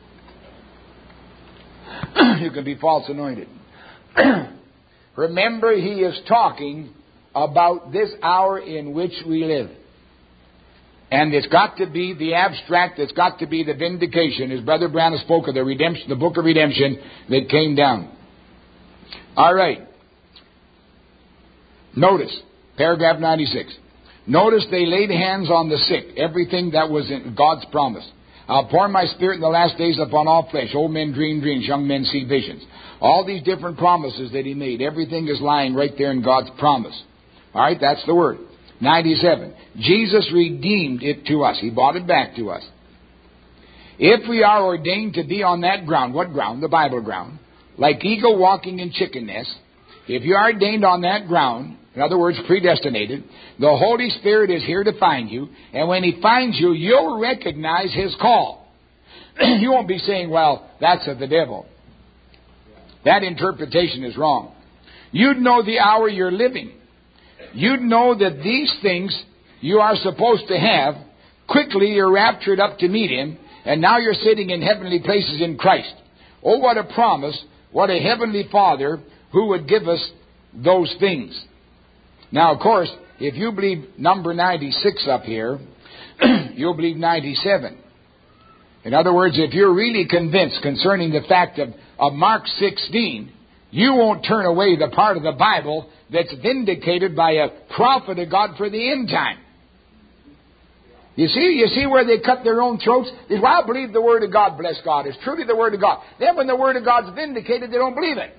You can be false anointed. Remember, he is talking about this hour in which we live. And it's got to be the abstract, it's got to be the vindication, as Brother Branham spoke of the redemption, the book of redemption that came down. All right. Notice, paragraph ninety-six. Notice they laid hands on the sick. Everything that was in God's promise. I'll pour my Spirit in the last days upon all flesh. Old men dream dreams, young men see visions. All these different promises that He made. Everything is lying right there in God's promise. All right, that's the word. ninety-seven. Jesus redeemed it to us. He bought it back to us. If we are ordained to be on that ground, what ground? The Bible ground. Like eagle walking in chicken nest. If you are ordained on that ground, in other words, predestinated, the Holy Spirit is here to find you. And when He finds you, you'll recognize His call. You won't be saying, well, that's of the devil. That interpretation is wrong. You'd know the hour you're living. You'd know that these things you are supposed to have. Quickly you're raptured up to meet Him. And now you're sitting in heavenly places in Christ. Oh, what a promise. What a heavenly Father who would give us those things. Now, of course, if you believe number ninety-six up here, you'll believe ninety-seven. In other words, if you're really convinced concerning the fact of, of Mark sixteen, you won't turn away the part of the Bible that's vindicated by a prophet of God for the end time. You see, you see where they cut their own throats? They say, well, I believe the Word of God, bless God. It's truly the Word of God. Then when the Word of God's vindicated, they don't believe it.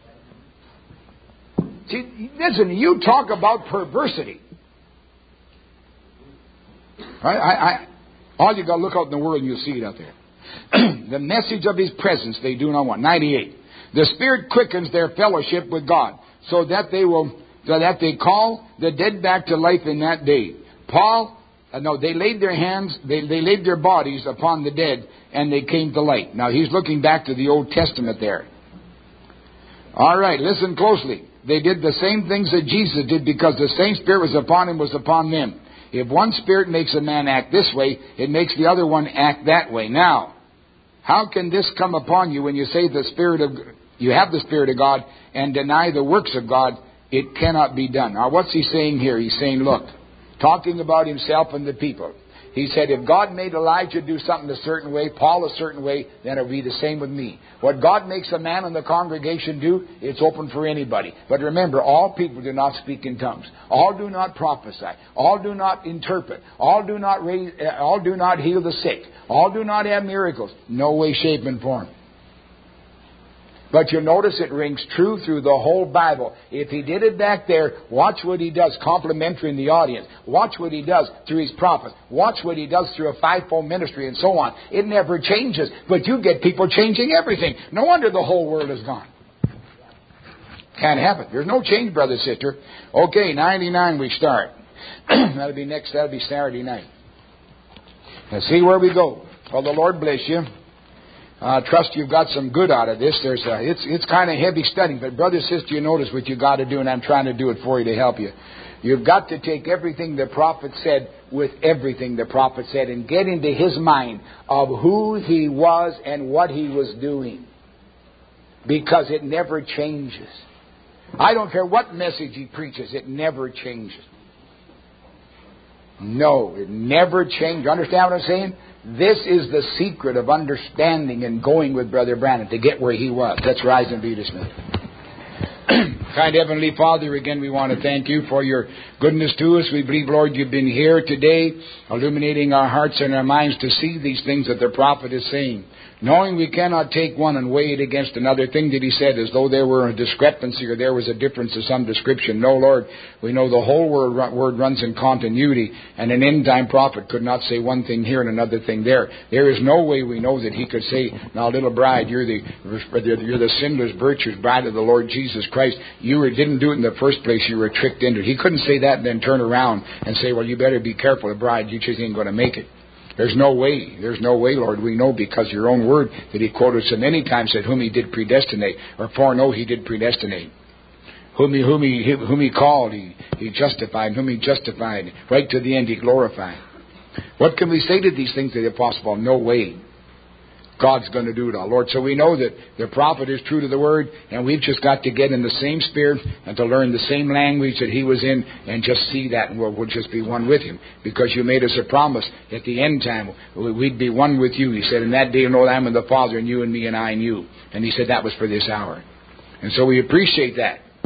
See, listen, you talk about perversity. I, I, I, all you got to look out in the world and you'll see it out there. The message of His presence they do not want. ninety-eight. The Spirit quickens their fellowship with God, so that they will, so that they call the dead back to life in that day. Paul, uh, no, they laid their hands, they, they laid their bodies upon the dead, and they came to light. Now he's looking back to the Old Testament there. All right, listen closely. They did the same things that Jesus did because the same Spirit was upon Him was upon them. If one Spirit makes a man act this way, it makes the other one act that way. Now, how can this come upon you when you say the Spirit of you have the Spirit of God and deny the works of God? It cannot be done. Now, what's he saying here? He's saying, look, talking about himself and the people. He said, if God made Elijah do something a certain way, Paul a certain way, then it'll be the same with me. What God makes a man in the congregation do, it's open for anybody. But remember, all people do not speak in tongues. All do not prophesy. All do not interpret. All do not raise, uh, all do not heal the sick. All do not have miracles. No way, shape, and form. But you'll notice it rings true through the whole Bible. If He did it back there, watch what He does complimentary in the audience. Watch what He does through His prophets. Watch what He does through a fivefold ministry and so on. It never changes. But you get people changing everything. No wonder the whole world is gone. Can't have it. There's no change, brother, sister. Okay, ninety-nine we start. That'll be next, that'll be Saturday night. Let's see where we go. Well, the Lord bless you. I uh, trust you've got some good out of this. There's a, it's it's kind of heavy studying, but brother, sister, you notice what you got to do, and I'm trying to do it for you to help you. You've got to take everything the prophet said with everything the prophet said and get into his mind of who he was and what he was doing, because it never changes. I don't care what message he preaches, it never changes. No, it never changes. You understand what I'm saying? This is the secret of understanding and going with Brother Branham to get where he was. Let's rise and be dismissed. Kind Heavenly Father, again we want to thank You for Your goodness to us. We believe, Lord, You've been here today illuminating our hearts and our minds to see these things that the prophet is saying. Knowing we cannot take one and weigh it against another thing that he said as though there were a discrepancy or there was a difference of some description. No, Lord, we know the whole word, word runs in continuity, and an end-time prophet could not say one thing here and another thing there. There is no way we know that he could say, now, little bride, you're the you're the sinless, virtuous bride of the Lord Jesus Christ. You were, didn't do it in the first place. You were tricked into it. He couldn't say that and then turn around and say, well, you better be careful, the bride. You just ain't going to make it. There's no way. There's no way, Lord. We know because Your own word that He quoted so many times said, whom He did predestinate, or foreknow He did predestinate. Whom He, whom he, whom he called, he, he justified. Whom He justified, right to the end He glorified. What can we say to these things to the Apostle Paul? No way. God's going to do it all, Lord. So we know that the prophet is true to the word, and we've just got to get in the same spirit and to learn the same language that he was in and just see that, and we'll, we'll just be one with him. Because You made us a promise at the end time we'd be one with You. He said, in that day you'll know that I'm in the Father, and you and me and I and you. And He said that was for this hour. And so we appreciate that.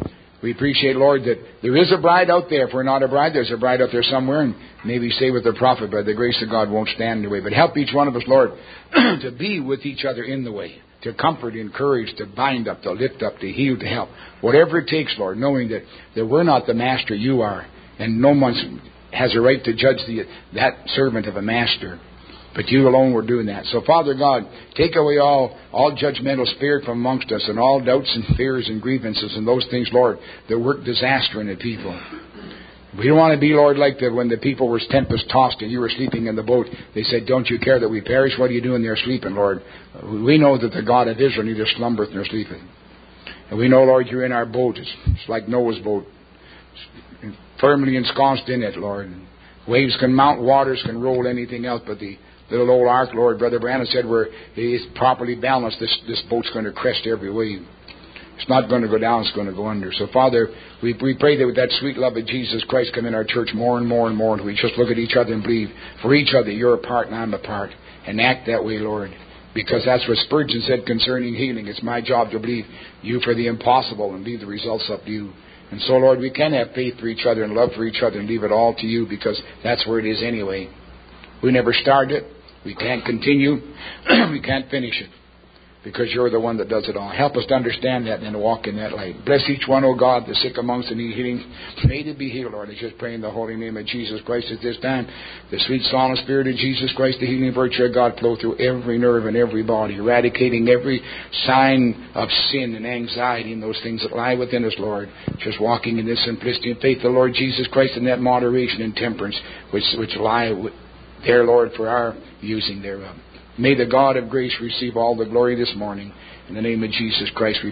We appreciate, Lord, that there is a bride out there. If we're not a bride, there's a bride out there somewhere. And maybe say with the prophet, by the grace of God, won't stand in the way. But help each one of us, Lord, to be with each other in the way. To comfort, encourage, to bind up, to lift up, to heal, to help. Whatever it takes, Lord, knowing that, that we're not the master, you are. And no one has a right to judge the, that servant of a master. But you alone were doing that. So, Father God, take away all, all judgmental spirit from amongst us and all doubts and fears and grievances and those things, Lord, that work disaster in the people. We don't want to be, Lord, like the, when the people were tempest-tossed and you were sleeping in the boat. They said, don't you care that we perish? What are you doing there sleeping, Lord? We know that the God of Israel neither slumbereth nor sleepeth. And we know, Lord, you're in our boat. It's, it's like Noah's boat. Firmly ensconced in it, Lord. Waves can mount, waters can roll, anything else. But the little old ark, Lord, Brother Branham said, where it is properly balanced, this, this boat's going to crest every wave. It's not going to go down, it's going to go under. So, Father, we, we pray that with that sweet love of Jesus Christ come in our church more and more and more. And we just look at each other and believe, for each other, you're a part and I'm a part. And act that way, Lord. Because that's what Spurgeon said concerning healing. It's my job to believe you for the impossible and leave the results up to you. And so, Lord, we can have faith for each other and love for each other and leave it all to you, because that's where it is anyway. We never started it. We can't continue. We can't finish it. Because you're the one that does it all. Help us to understand that and to walk in that light. Bless each one, O God, the sick amongst the need healing. May they be healed, Lord. I just pray in the holy name of Jesus Christ at this time. The sweet, solemn Spirit of Jesus Christ, the healing virtue of God, flow through every nerve and every body, eradicating every sign of sin and anxiety and those things that lie within us, Lord. Just walking in this simplicity and faith, the Lord Jesus Christ, and that moderation and temperance which, which lie there, Lord, for our using thereof. May the God of grace receive all the glory this morning. In the name of Jesus Christ we